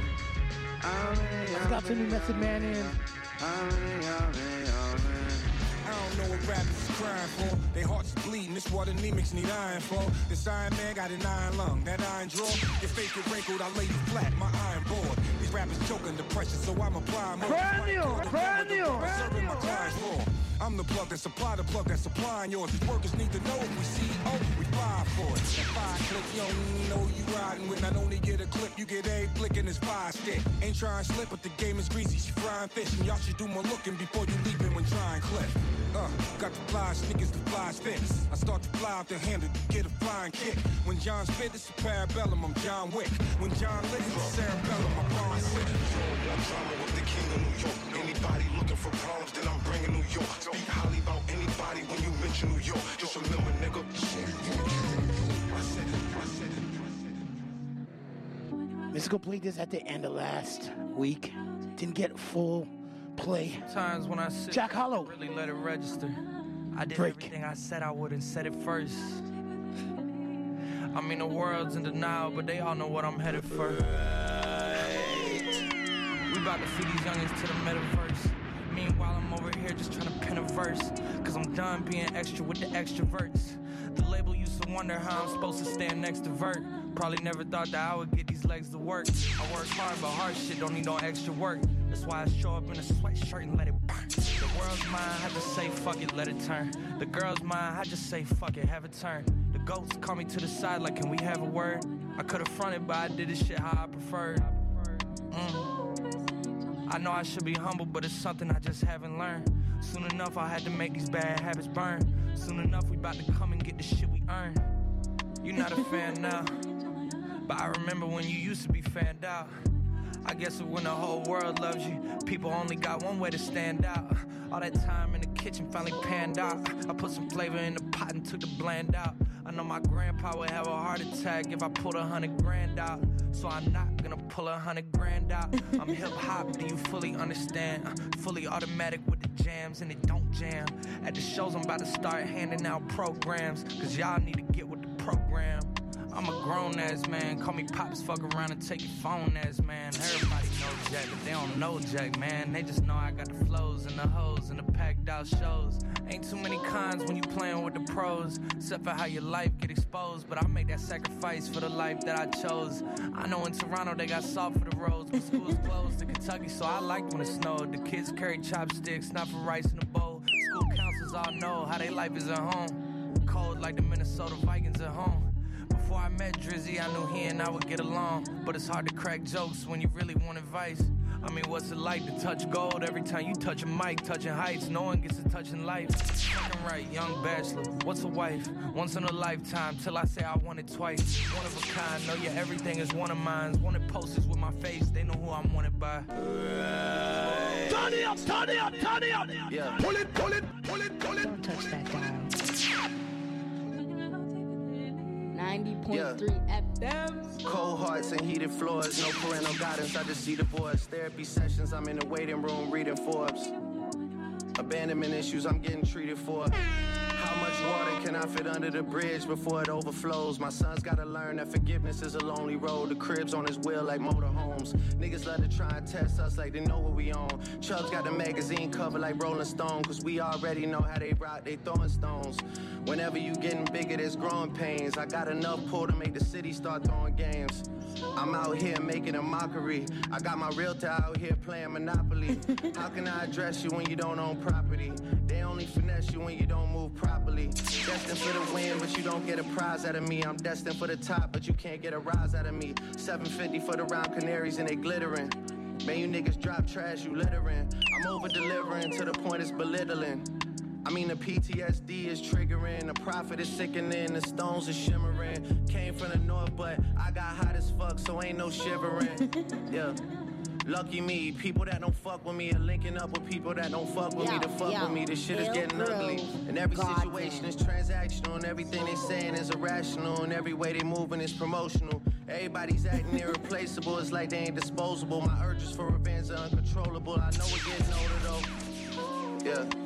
Amen, Let's got the new Method Man in. Amen, amen, amen. I don't know what rappers is crying for. They hearts is bleeding, this what anemics need iron for. This Iron Man got an iron lung, that iron draw. Your face get wrinkled, I lay you flat, my iron board. These rappers choking the pressure, so I'm applying more. Cranial, cranial, serving my clients for. I'm the plug that supply the plug that's supplying yours. These workers need to know if we see oh, we fly for it. That five click, you don't know you riding with. Not only get a clip, you get a flick in this five stick. Ain't trying to slip, but the game is greasy. She frying fish, and y'all should do more looking before you leaping when trying clip. Uh, got the fly sneakers, the flies fits. I start to fly out the handle to get a flying kick. When John spit, it's a parabellum, I'm John Wick. When John lit, it's a cerebellum, I'm Ron Sick. I'm drama with the king of New York. Anybody looking for problems, then I'm bringing New York. Speak highly about anybody when you mention New York. Just remember, nigga. Mystical played this at the end of last week. Didn't get full play. Times when I sit Jack Hollow. Really let it register. I did Break. everything I said I would and said it first. I mean, the world's in denial, but they all know what I'm headed for. We about to feed these youngins to the metaverse. Meanwhile, I'm over here just trying to pen a verse. Cause I'm done being extra with the extroverts. The label used to wonder how I'm supposed to stand next to Vert. Probably never thought that I would get these legs to work. I work hard, but hard shit don't need no extra work. That's why I show up in a sweatshirt and let it burn. The world's mine, I just say fuck it, let it turn. The girl's mine, I just say fuck it, have it turn. The ghosts call me to the side like, can we have a word? I could've fronted, but I did this shit how I preferred. Mm. I know I should be humble, but it's something I just haven't learned. Soon enough, I had to make these bad habits burn. Soon enough, we about to come and get the shit we earn. You're not a fan now, but I remember when you used to be fanned out. I guess when the whole world loves you, people only got one way to stand out. All that time in the kitchen finally panned out. I put some flavor in the pot and took the bland out. I know my grandpa would have a heart attack if I pulled a hundred grand out. So I'm not gonna pull a hundred grand out. I'm hip hop, do you fully understand? Fully automatic with the jams and it don't jam. At the shows I'm about to start handing out programs. Cause y'all need to get with the program. I'm a grown ass man, call me Pops, fuck around and take your phone ass man. Everybody knows Jack, but they don't know Jack, man. They just know I got the flows and the hoes and the packed out shows. Ain't too many cons when you playing with the pros, except for how your life get exposed. But I make that sacrifice for the life that I chose. I know in Toronto they got salt for the roads, but school's closed in Kentucky, so I liked when it snowed. The kids carry chopsticks, not for rice in a bowl. School counselors all know how they life is at home. Cold like the Minnesota Vikings at home. Before I met Drizzy, I knew he and I would get along. But it's hard to crack jokes when you really want advice. I mean, what's it like to touch gold every time you touch a mic? Touching heights, no one gets to touch in life. Fucking right, young bachelor, what's a wife? Once in a lifetime, till I say I want it twice. One of a kind, know your everything is one of mine. Wanted posters with my face, they know who I'm wanted by. Turn it up, turn it up, turn it up. Yeah. Pull it, pull it, pull it, pull it. Don't touch that down. ninety point three Yeah. F M. Cold hearts and heated floors, no parental guidance, I just see divorce. Therapy sessions, I'm in the waiting room reading Forbes. Abandonment issues, I'm getting treated for. How much water can I fit under the bridge before it overflows? My son's gotta learn that forgiveness is a lonely road. The crib's on his wheel like motorhomes. Niggas love to try and test us like they know what we own. Chubbs got the magazine cover like Rolling Stone, cause we already know how they rock, they throwing stones. Whenever you getting bigger, there's growing pains. I got enough pull to make the city start throwing games. I'm out here making a mockery. I got my realtor out here playing Monopoly. How can I address you when you don't own property? They only finesse you when you don't move properly. Destined for the win, but you don't get a prize out of me. I'm destined for the top, but you can't get a rise out of me. seven fifty for the round canaries and they glittering. Man, you niggas drop trash, you littering. I'm over delivering to the point it's belittling. I mean, the P T S D is triggering, the profit is sickening, the stones are shimmering. Came from the north, but I got hot as fuck, so ain't no shivering. Yeah. Lucky me, people that don't fuck with me are linking up with people that don't fuck with Yo, me to fuck yo, with me. This shit is Ill getting Groove ugly. And every Garden. situation is transactional, and everything they saying is irrational, and every way they moving is promotional. Everybody's acting irreplaceable, it's like they ain't disposable. My urges for revenge are uncontrollable. I know we're getting older though. Yeah.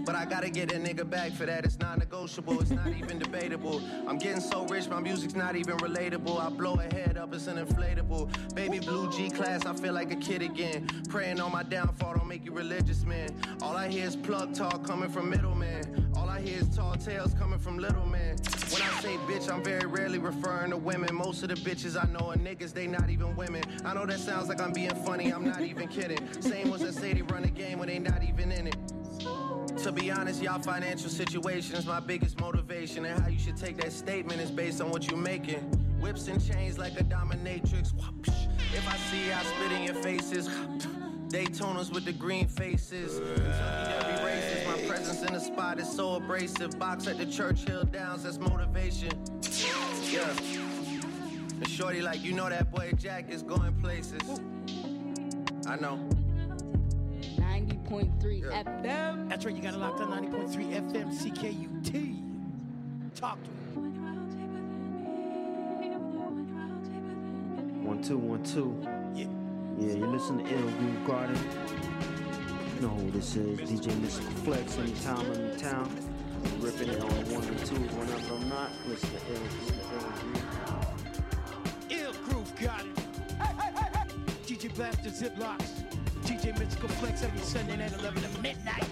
But I gotta get a nigga back for that. It's non-negotiable, it's not even debatable. I'm getting so rich, my music's not even relatable. I blow a head up, it's an inflatable. Baby blue G class, I feel like a kid again. Praying on my downfall, don't make you religious, man. All I hear is plug talk coming from middleman. All I hear is tall tales coming from little man. When I say bitch, I'm very rarely referring to women. Most of the bitches I know are niggas, they not even women. I know that sounds like I'm being funny, I'm not even kidding. Same ones that say they run a game when they not even in it. To be honest, y'all financial situation is my biggest motivation. And how you should take that statement is based on what you're making. Whips and chains like a dominatrix. If I see y'all spit in your faces. Daytonas with the green faces. Every racist, my presence in the spot is so abrasive. Box at the Churchill Downs, that's motivation. Yeah. And shorty like, you know that boy Jack is going places. I know. ninety point three Yeah. F M. That's right, you got it locked on ninety point three F M C K U T. Talk to me. One, two, one, two. Yeah. Yeah, you listen to Ill Groove Garden. You know who this is, D J Mystical Flex, anytime, any town. Ripping it on the one and twos whenever I'm not. Listen to Ill, listen to Ill Groove. Ill Groove Garden. Hey, hey, hey, hey. D J Blaster Ziplocks. D J Mystical Flex every Sunday night, eleven to midnight.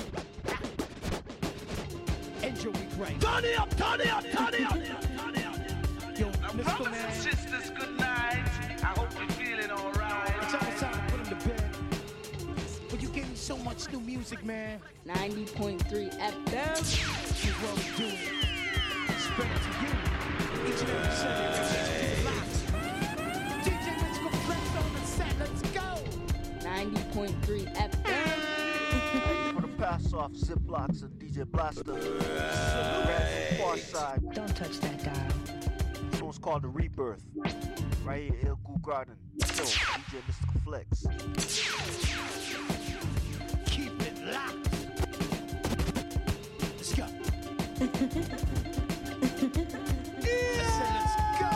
Enjoy week right. Turn it up, turn it up, turn it up. Yo, Mystical Brothers man. and sisters, good night. I hope you're feeling alright. It's almost time to put him to bed. But you gave me so much new music, man. ninety point three F M. Here's what we do. Spread it to you. Each and every Sunday, D J Mystical Flex on the set. Let's go. ninety point three F M. Hey, for the pass off, Ziplocks and D J Blaster. Right. Far side. Don't touch that dial. This one's called The Rebirth. Right here, Ill Groove Garden. Yo, D J Mystical Flex. Keep it locked. Let's go. I said, let's go.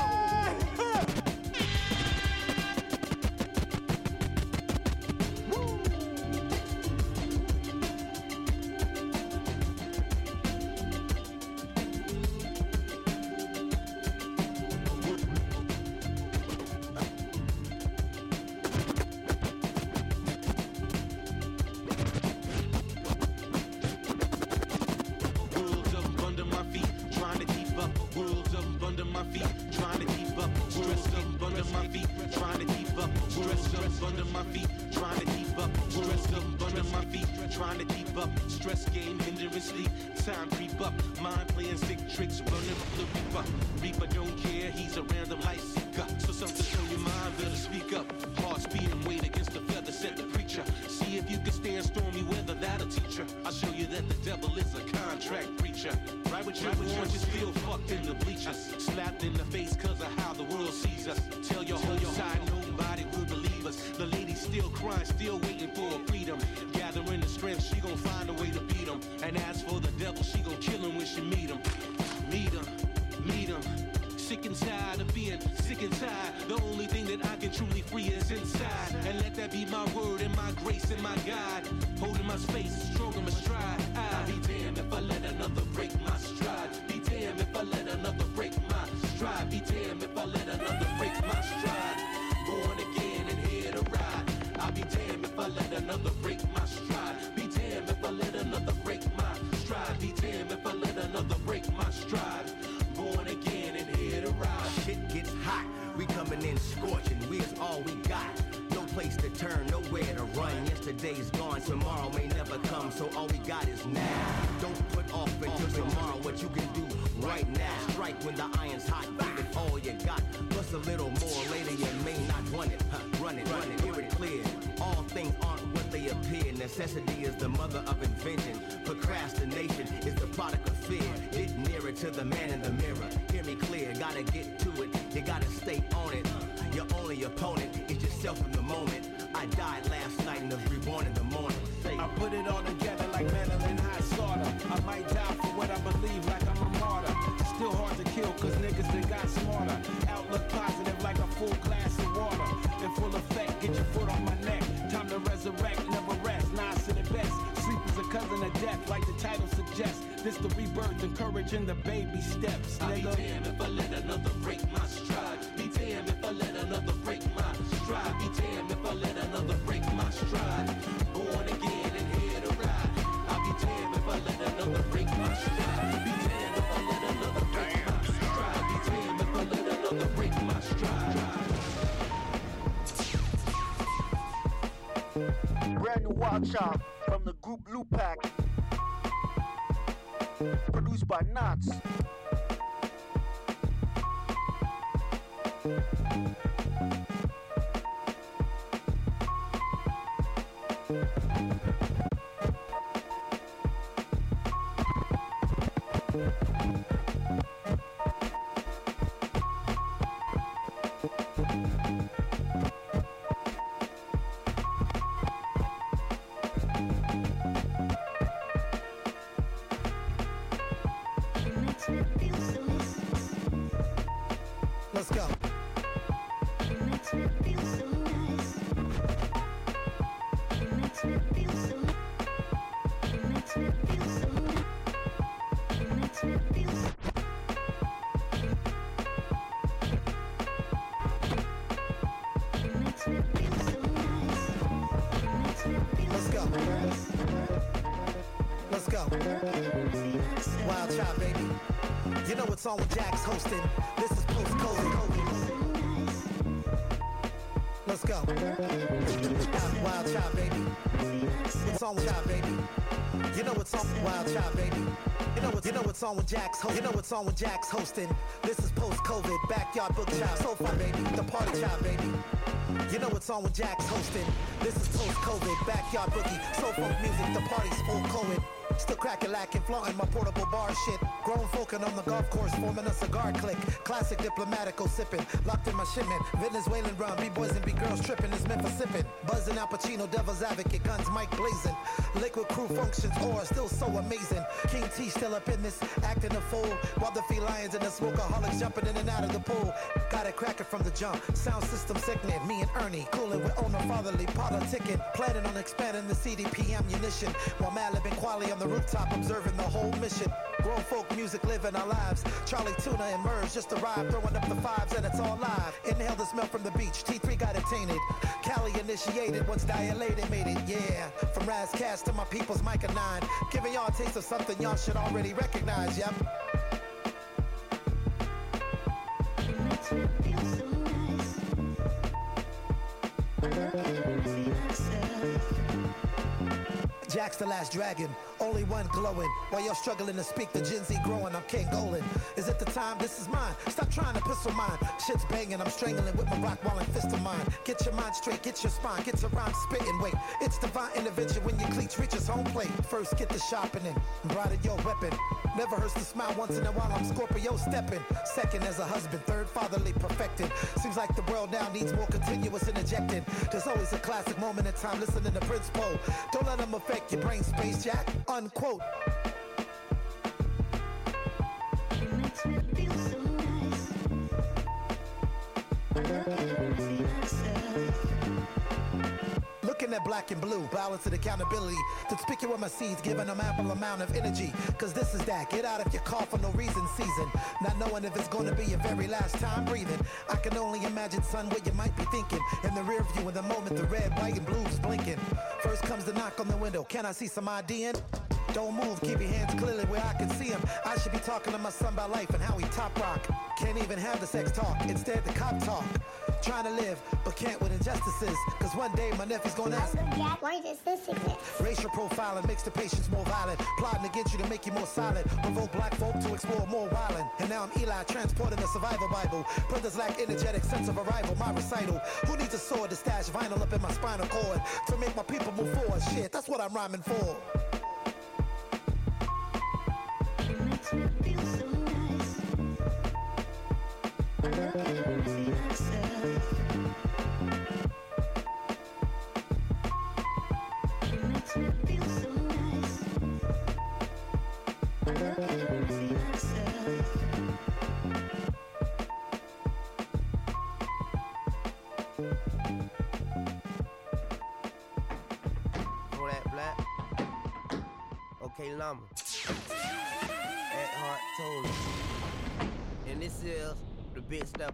World up under my feet, trying to keep up. World up under my feet, trying to keep up. Stress up under my feet, trying to keep up. Stress up under my feet, trying to keep up. Stress up under my feet, trying to keep up. Stress game hindering sleep, time creep up. Mind playing sick tricks, running up the reaper. Reaper don't care, he's a random light seeker. So something's on your mind, better speak up. Hearts beating, weight against the feather, said the preacher. See if you can stand stormy weather, that'll teach you. I'll show you that the devil is a contract preacher. Right with your orange is still fucked in the bleachers. Slapped in the face cause of how the world sees us. Tell your whole side nobody will believe us. The lady's still crying, still waiting for her freedom. Gathering the strength, she gon' find a way to beat him. And as for the devil, she gon' kill him when she meet him. Meet him, meet him. Sick and tired of being sick and tired. The only thing that I can truly free is inside. And let that be my word and my grace and my guide. Holding my space, strong in my stride. I'll be damned if I let another break my stride. Be damned if I let another break my stride. Be damned if I let another break my stride. Born again and here to ride. I'll be damned if I let another break my stride. Be damned if I let another break my stride. Be damned if I let another break my stride. Born again and here to ride. Shit gets hot, we coming in scorching, we is all we got. No place to turn, nowhere to run. Yesterday's gone, tomorrow may never come, so all we got is now. Don't put off until tomorrow what you can do right now. Strike when the iron's hot, give it all you got. Plus a little more later, you may not want it. Huh, run it, run it, hear it clear. All things aren't what they appear. Necessity is the mother of invention. Procrastination is the product of fear. Get nearer to the man in the mirror. Hear me clear, gotta get to it. You gotta stay on it. Your only opponent is yourself in the moment. I died last night and was reborn in the morning. Say, I put it all together like Madeline High Slaughter. I might die for what I believe like I'm a martyr. Still hard to kill cause niggas they got smarter. Outlook positive like a full glass of water. In full effect, get your foot on my neck. Time to resurrect, never rest. Nah, I sit at best. Sleep is a cousin of death like the courage in the baby steps, nigga. I'll be damned if I let another break my stride. Be damned if I let another break my stride. Be damned if I let another break my stride. Born again and here to ride. I'll be damned if I let another break my stride. Be damned if I let another break my stride. Be damned if I let another break my stride. Brand new Wild Chop from the group Lupac. Produced by Knots. Let's go. She makes me feel so nice. She makes me feel so. She makes me feel so. She makes me feel so. She makes me feel so nice. She makes me feel. Let's go. Let's go. Wild Chop, baby. You know what's on with Jax hosting. This is post-COVID. Let's go. Wild Chop, baby. It's on with Chop, baby. You know what's on Wild Chop, baby. You know what? You know what's on with Jax. Ho- you know what's on with Jax hosting. This is post-COVID. Backyard book chop. So far, baby. The party chop, baby. You know what's on with Jax hosting. This is post-COVID. Backyard boogie. Soul funk music. The party's full COVID. Still crackin' lackin', flaunting my portable bar shit. Grown folkin' on the golf course, forming a cigar click. Classic diplomatico sippin', locked in my shipment. Venezuelan rum, B-boys and B-girls trippin', it's meant for sippin'. Buzzin' Al Pacino, devil's advocate, guns mic blazing. Liquid crew functions, aura still so amazing. King T still up in this, acting a fool. While the felines and the smokeaholics jumping in and out of the pool. Got it cracking from the jump, sound system sickening. Me and Ernie, coolin' with owner fatherly, politicking. Planning on expanding the C D P ammunition. While Malib and Quali on the rooftop observing the whole mission. Grown folk music living our lives. Charlie Tuna and Merge just arrived, throwing up the fives and it's all live. Inhale the smell from the beach, T three got it tainted. Cali initiated, once dilated, made it, yeah. From Razcast to my people's Micah nine. Giving y'all a taste of something y'all should already recognize, yep. She makes me feel so nice. Jack's the last dragon, only one glowing. While you're struggling to speak the Gen Z growing, I'm King Golan. Is it the time? This is mine. Stop trying to pistol mine. Shit's banging, I'm strangling with my rock wall and fist of mine. Get your mind straight, get your spine, get your rhyme spitting. Wait, it's divine intervention when your cleats reaches home plate. First get the sharpening, bridle your weapon. Never hurts to smile once in a while, I'm Scorpio stepping. Second as a husband, third fatherly perfected. Seems like the world now needs more continuous interjecting. There's always a classic moment in time, listening to Prince Poe. Don't let them affect your brain space, Jack. Unquote. She makes me feel so nice. Looking at black and blue, balance and accountability. To speaking with my seeds, giving them ample amount of energy. Cause this is that, get out of your car for no reason season. Not knowing if it's gonna be your very last time breathing. I can only imagine, son, what you might be thinking. In the rear view, in the moment, the red, white, and blue's blinking. First comes the knock on the window, can I see some IDing? Don't move, keep your hands clearly where I can see him. I should be talking to my son about life and how he top rock. Can't even have the sex talk, instead the cop talk. Trying to live, but can't with injustices. Cause one day my nephew's gonna ask, why does this exist? Racial profiling makes the patients more violent. Plotting against you to make you more silent. Provoke black folk to explore more wildin'. And now I'm Eli, transporting the survival Bible. Brothers lack energetic sense of arrival, my recital. Who needs a sword to stash vinyl up in my spinal cord? To make my people move forward, shit, that's what I'm rhyming for. She makes me feel so nice. She makes me feel so nice. All that black. Okay, Llama. At heart. told us. And this is the Big Step.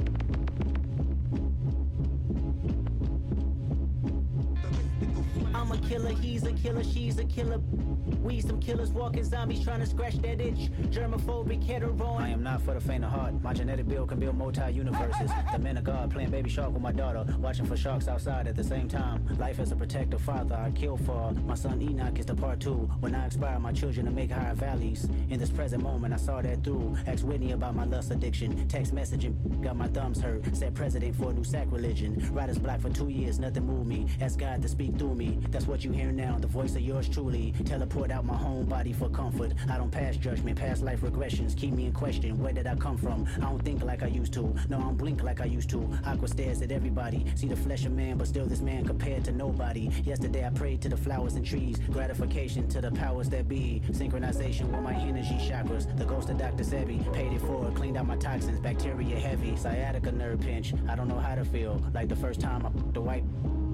I'm a killer, he's a killer, she's a killer. We some killers walking zombies trying to scratch that itch. Germophobic, hetero. I am not for the faint of heart. My genetic build can build multi-universes. The men of God playing baby shark with my daughter, watching for sharks outside at the same time. Life as a protective father, I kill for. My son Enoch is the part two. When I inspire my children to make higher valleys. In this present moment, I saw that through. Asked Whitney about my lust addiction. Text messaging, got my thumbs hurt. Set president for a new sacrilege. Writer's block for two years, nothing moved me. Ask God to speak through me. That's what you hear now, the voice of yours truly. Teleport out my home body for comfort. I don't pass judgment, past life regressions. Keep me in question, where did I come from? I don't think like I used to. No, I don't blink like I used to. Aqua stares at everybody. See the flesh of man, but still this man compared to nobody. Yesterday I prayed to the flowers and trees. Gratification to the powers that be. Synchronization with my energy chakras. The ghost of Doctor Sebi. Paid it forward, cleaned out my toxins. Bacteria heavy. Sciatica nerve pinch. I don't know how to feel. Like the first time I the white.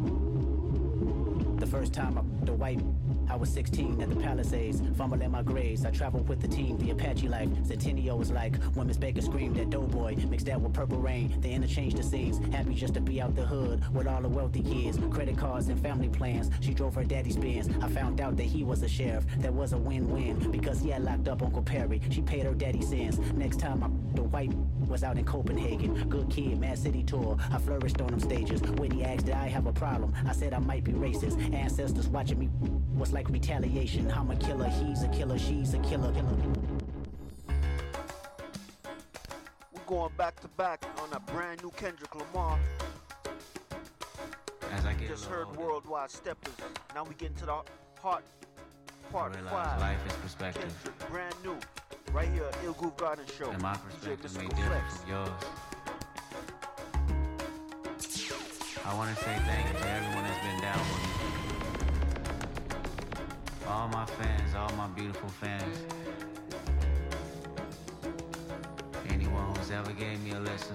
The first time I the white, I was sixteen at the Palisades, fumbling my grades. I traveled with the team, the Apache life. Centennial was like when Miss Baker screamed at Doughboy, mixed that with Purple Rain. They interchanged the scenes, happy just to be out the hood with all the wealthy kids, credit cards and family plans. She drove her daddy's Benz. I found out that he was a sheriff. That was a win-win because he had locked up Uncle Perry. She paid her daddy's sins. Next time I the white was out in Copenhagen. Good kid, Mad City tour. I flourished on them stages. Whitney asked did I have a problem. I said I might be racist. Ancestors watching me was like retaliation. I'm a killer, he's a killer, she's a killer. killer. We're going back to back on a brand new Kendrick Lamar. As I get Just a little heard older, Worldwide Steppers. Now we get into the heart part I realize five. life is perspective. Kendrick, brand new. Right here, Ill Groove Garden Show. And my D J perspective may Mystical differ Flex. from yours. I want to say thank you to everyone that's been down with me. All my fans, all my beautiful fans. Anyone who's ever gave me a listen.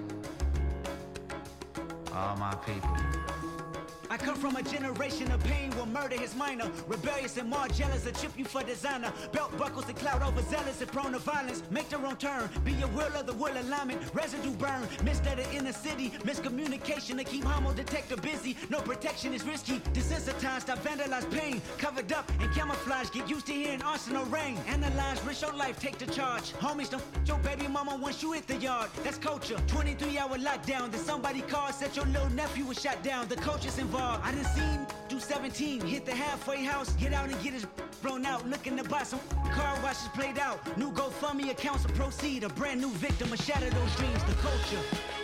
All my people. I come from a generation of pain where murder is minor. Rebellious and more jealous, a chip you for designer. Belt buckles and cloud overzealous and prone to violence. Make their own turn, be your will of the will alignment. Residue burn, missed at the inner city. Miscommunication to keep homo detector busy. No protection is risky. Desensitized, I vandalize pain. Covered up and camouflage, get used to hearing arsenal rain. Analyze, risk your life, take the charge. Homies don't f your baby mama once you hit the yard. That's culture, twenty-three hour lockdown. Then somebody called, said your little nephew was shot down. The culture's involved. I done seen do seventeen, hit the halfway house, get out and get his blown out, looking to buy some car washes played out. New GoFundMe accounts to proceed, a brand new victim, a shatter those dreams, the culture.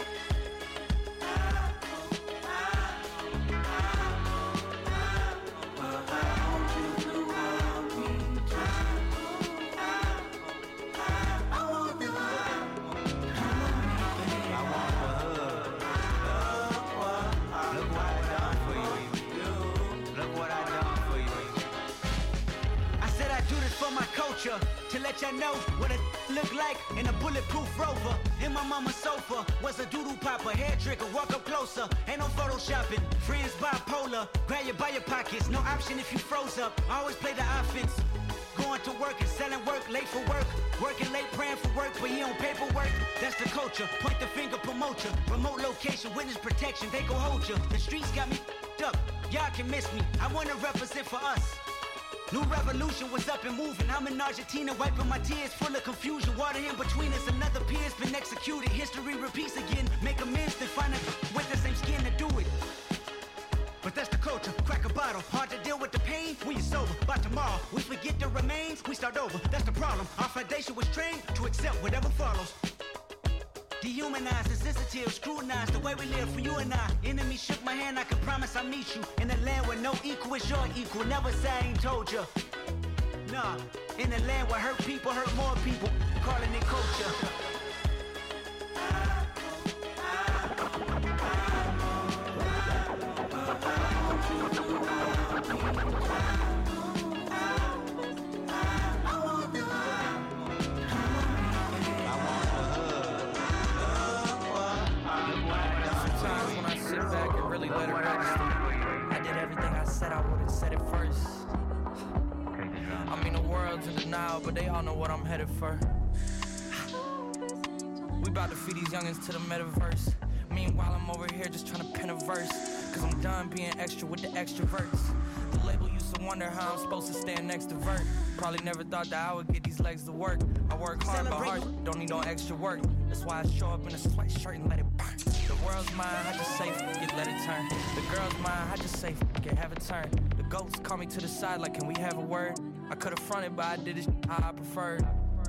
To let y'all know what it look like in a bulletproof Rover. In my mama's sofa was a doodle popper, hair trigger, walk up closer. Ain't no photoshopping, friends bipolar. Grab you by your pockets, no option if you froze up. Always play the offense. Going to work and selling work, late for work. Working late, praying for work, but he on paperwork. That's the culture. Point the finger, promote you. Remote location, witness protection, they go hold you. The streets got me f***ed up. Y'all can miss me. I wanna represent for us. New revolution was up and moving. I'm in Argentina, wiping my tears, full of confusion. Water in between us, another peer's been executed. History repeats again. Make amends, then find a with the same skin to do it. But that's the culture. Crack a bottle. Hard to deal with the pain when you're sober. By tomorrow, we forget the remains. We start over. That's the problem. Our foundation was trained to accept whatever follows. Dehumanized, insensitive, scrutinized the way we live for you and I. Enemy shook my hand, I can promise I'll meet you in a land where no equal is your equal. Never say I ain't told you. Nah, in a land where hurt people hurt more people. Calling it culture. Let it register. I did everything I said I would have said it first. I mean the world's in denial, but they all know what I'm headed for. We about to feed these youngins to the metaverse. Meanwhile, I'm over here just trying to pen a verse. Cause I'm done being extra with the extroverts. The label used to wonder how I'm supposed to stand next to Vert. Probably never thought that I would get these legs to work. I work hard but hard, don't need no extra work. That's why I show up in a sweatshirt and let it burn. The world's mine, I just say fuck it, let it turn. The girl's mine, I just say fuck it, have a turn. The goats call me to the side like, can we have a word? I could've fronted, but I did it how I preferred.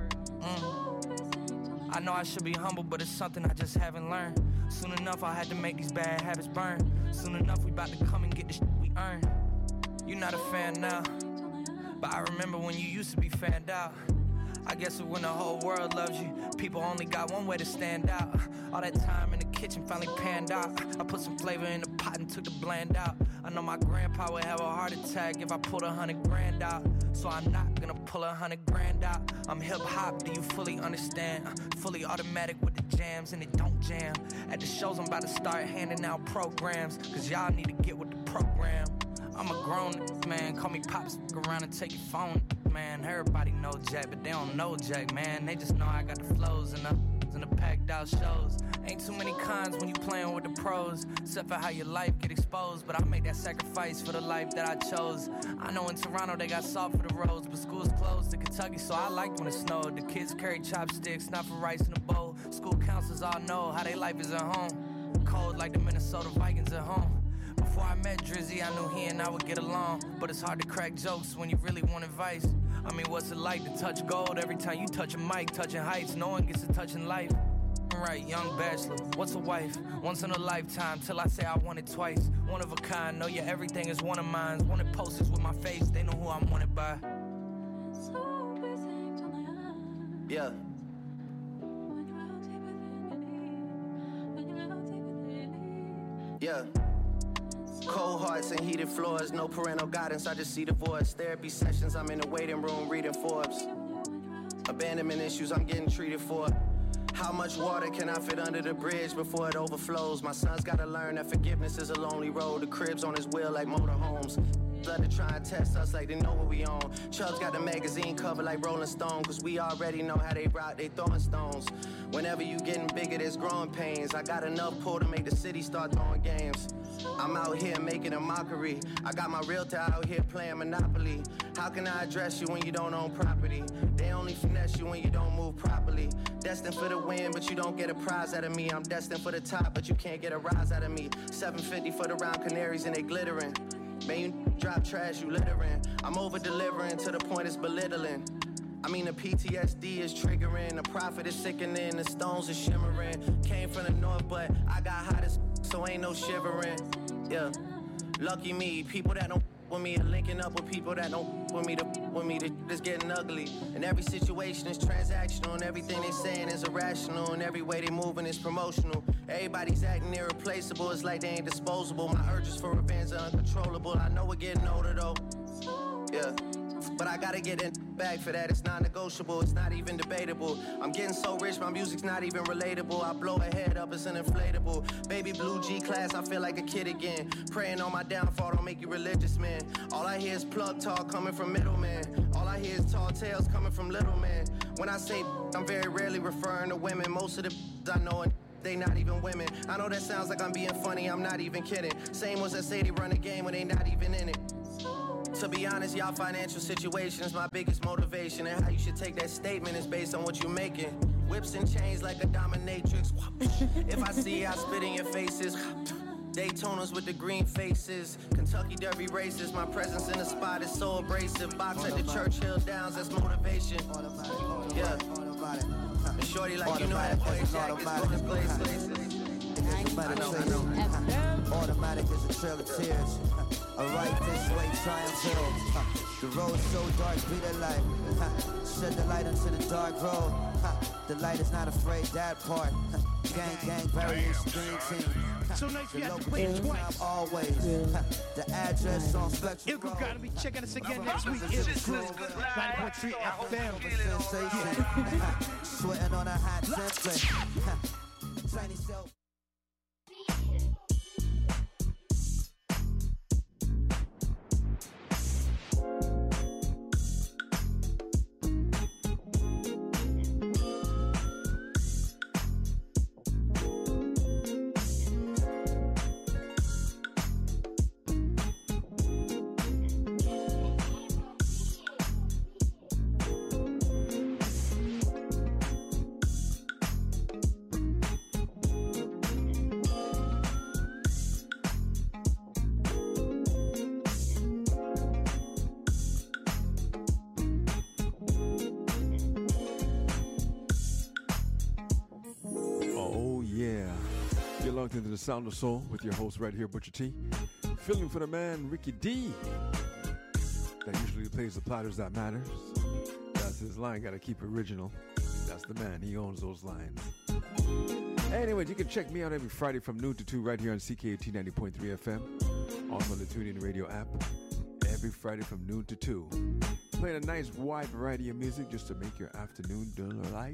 Mm. I know I should be humble, but it's something I just haven't learned. Soon enough, I had to make these bad habits burn. Soon enough, we about to come and get the shit we earn. You're not a fan now, but I remember when you used to be fanned out. I guess it's when the whole world loves you, people only got one way to stand out. All that time in the kitchen finally panned out. I put some flavor in the pot and took the bland out. I know my grandpa would have a heart attack if I pulled a hundred grand out. So I'm not gonna pull a hundred grand out. I'm hip hop, do you fully understand? Fully automatic with the jams and it don't jam. At the shows I'm about to start handing out programs, cause y'all need to get with the program. I'm a grown man, call me Pops, around and take your phone, man. Everybody know Jack, but they don't know Jack, man. They just know I got the flows and the, and the packed out shows. Ain't too many cons when you playing with the pros, except for how your life get exposed. But I make that sacrifice for the life that I chose. I know in Toronto they got salt for the roads, but school's closed in Kentucky, so I liked when it snowed. The kids carry chopsticks, not for rice in a bowl. School counselors all know how they life is at home. Cold like the Minnesota Vikings at home. Before I met Drizzy, I knew he and I would get along. But it's hard to crack jokes when you really want advice. I mean, what's it like to touch gold every time you touch a mic, touching heights? No one gets to touch in life. Right, young bachelor, what's a wife? Once in a lifetime, till I say I want it twice. One of a kind, know your everything is one of mine. Wanted posters with my face, they know who I'm wanted by. Yeah. Yeah. Cold hearts and heated floors, no parental guidance, I just see divorce. Therapy sessions, I'm in the waiting room reading Forbes. Abandonment issues, I'm getting treated for. How much water can I fit under the bridge before it overflows? My son's gotta learn that forgiveness is a lonely road. The crib's on his wheel like motorhomes. Love to try and test us like they know what we own. Chubb's got the magazine cover like Rolling Stone, cause we already know how they rock, they throwing stones. Whenever you getting bigger, there's growing pains. I got enough pull to make the city start throwing games. I'm out here making a mockery. I got my realtor out here playing Monopoly. How can I address you when you don't own property? They only finesse you when you don't move properly. Destined for the win, but you don't get a prize out of me. I'm destined for the top, but you can't get a rise out of me. seven fifty for the round canaries and they glittering. Man, you drop trash, you littering. I'm over-delivering to the point it's belittling. I mean, the P T S D is triggering, the profit is sickening, the stones are shimmering. Came from the north, but I got hot as so ain't no shivering. Yeah, lucky me, people that don't with me are linking up with people that don't with me to with me. It's getting ugly, and every situation is transactional, and everything they saying is irrational, and every way they moving is promotional. Everybody's acting irreplaceable, it's like they ain't disposable. My urges for revenge are uncontrollable. I know we're getting older though. Yeah. But I gotta get in back for that, it's non-negotiable, it's not even debatable. I'm getting so rich, my music's not even relatable. I blow a head up, it's an inflatable. Baby blue G-class, I feel like a kid again. Praying on my downfall, don't make you religious, man. All I hear is plug talk coming from middlemen. All I hear is tall tales coming from little men. When I say I'm very rarely referring to women. Most of the I know they not even women. I know that sounds like I'm being funny, I'm not even kidding. Same ones that say they run a game when they not even in it. To be honest, y'all financial situation is my biggest motivation, and how you should take that statement is based on what you're making. Whips and chains like a dominatrix. If I see I spit in your faces. Daytonas with the green faces, Kentucky Derby races. My presence in the spot is so abrasive. Box at the Churchill Downs, that's motivation. Yeah. And shorty like you know how to play jackets, bullets, glaze, glaces. I know, I know. Automatic is a trail of tears. A right this way, triumph hill. The road so dark, be the light. Shed the light into the dark road. The light is not afraid, that part. Gang, gang, various green team. So nice you have to play it twice. Always. The address on Spectrum. Ill Groove gotta be checking us again next week. Ill Groove, nine point three F M. Sweating on a hot template. Tiny self. locked into the Sound of Soul with your host right here, Butcher T. Filling for the man, Ricky D. That usually plays the platters that matters. That's his line, gotta keep it original. That's the man, he owns those lines. Anyways, you can check me out every Friday from noon to two right here on C K A T ninety point three F M. Also on the TuneIn Radio app. Every Friday from noon to two. Playing a nice wide variety of music just to make your afternoon delight.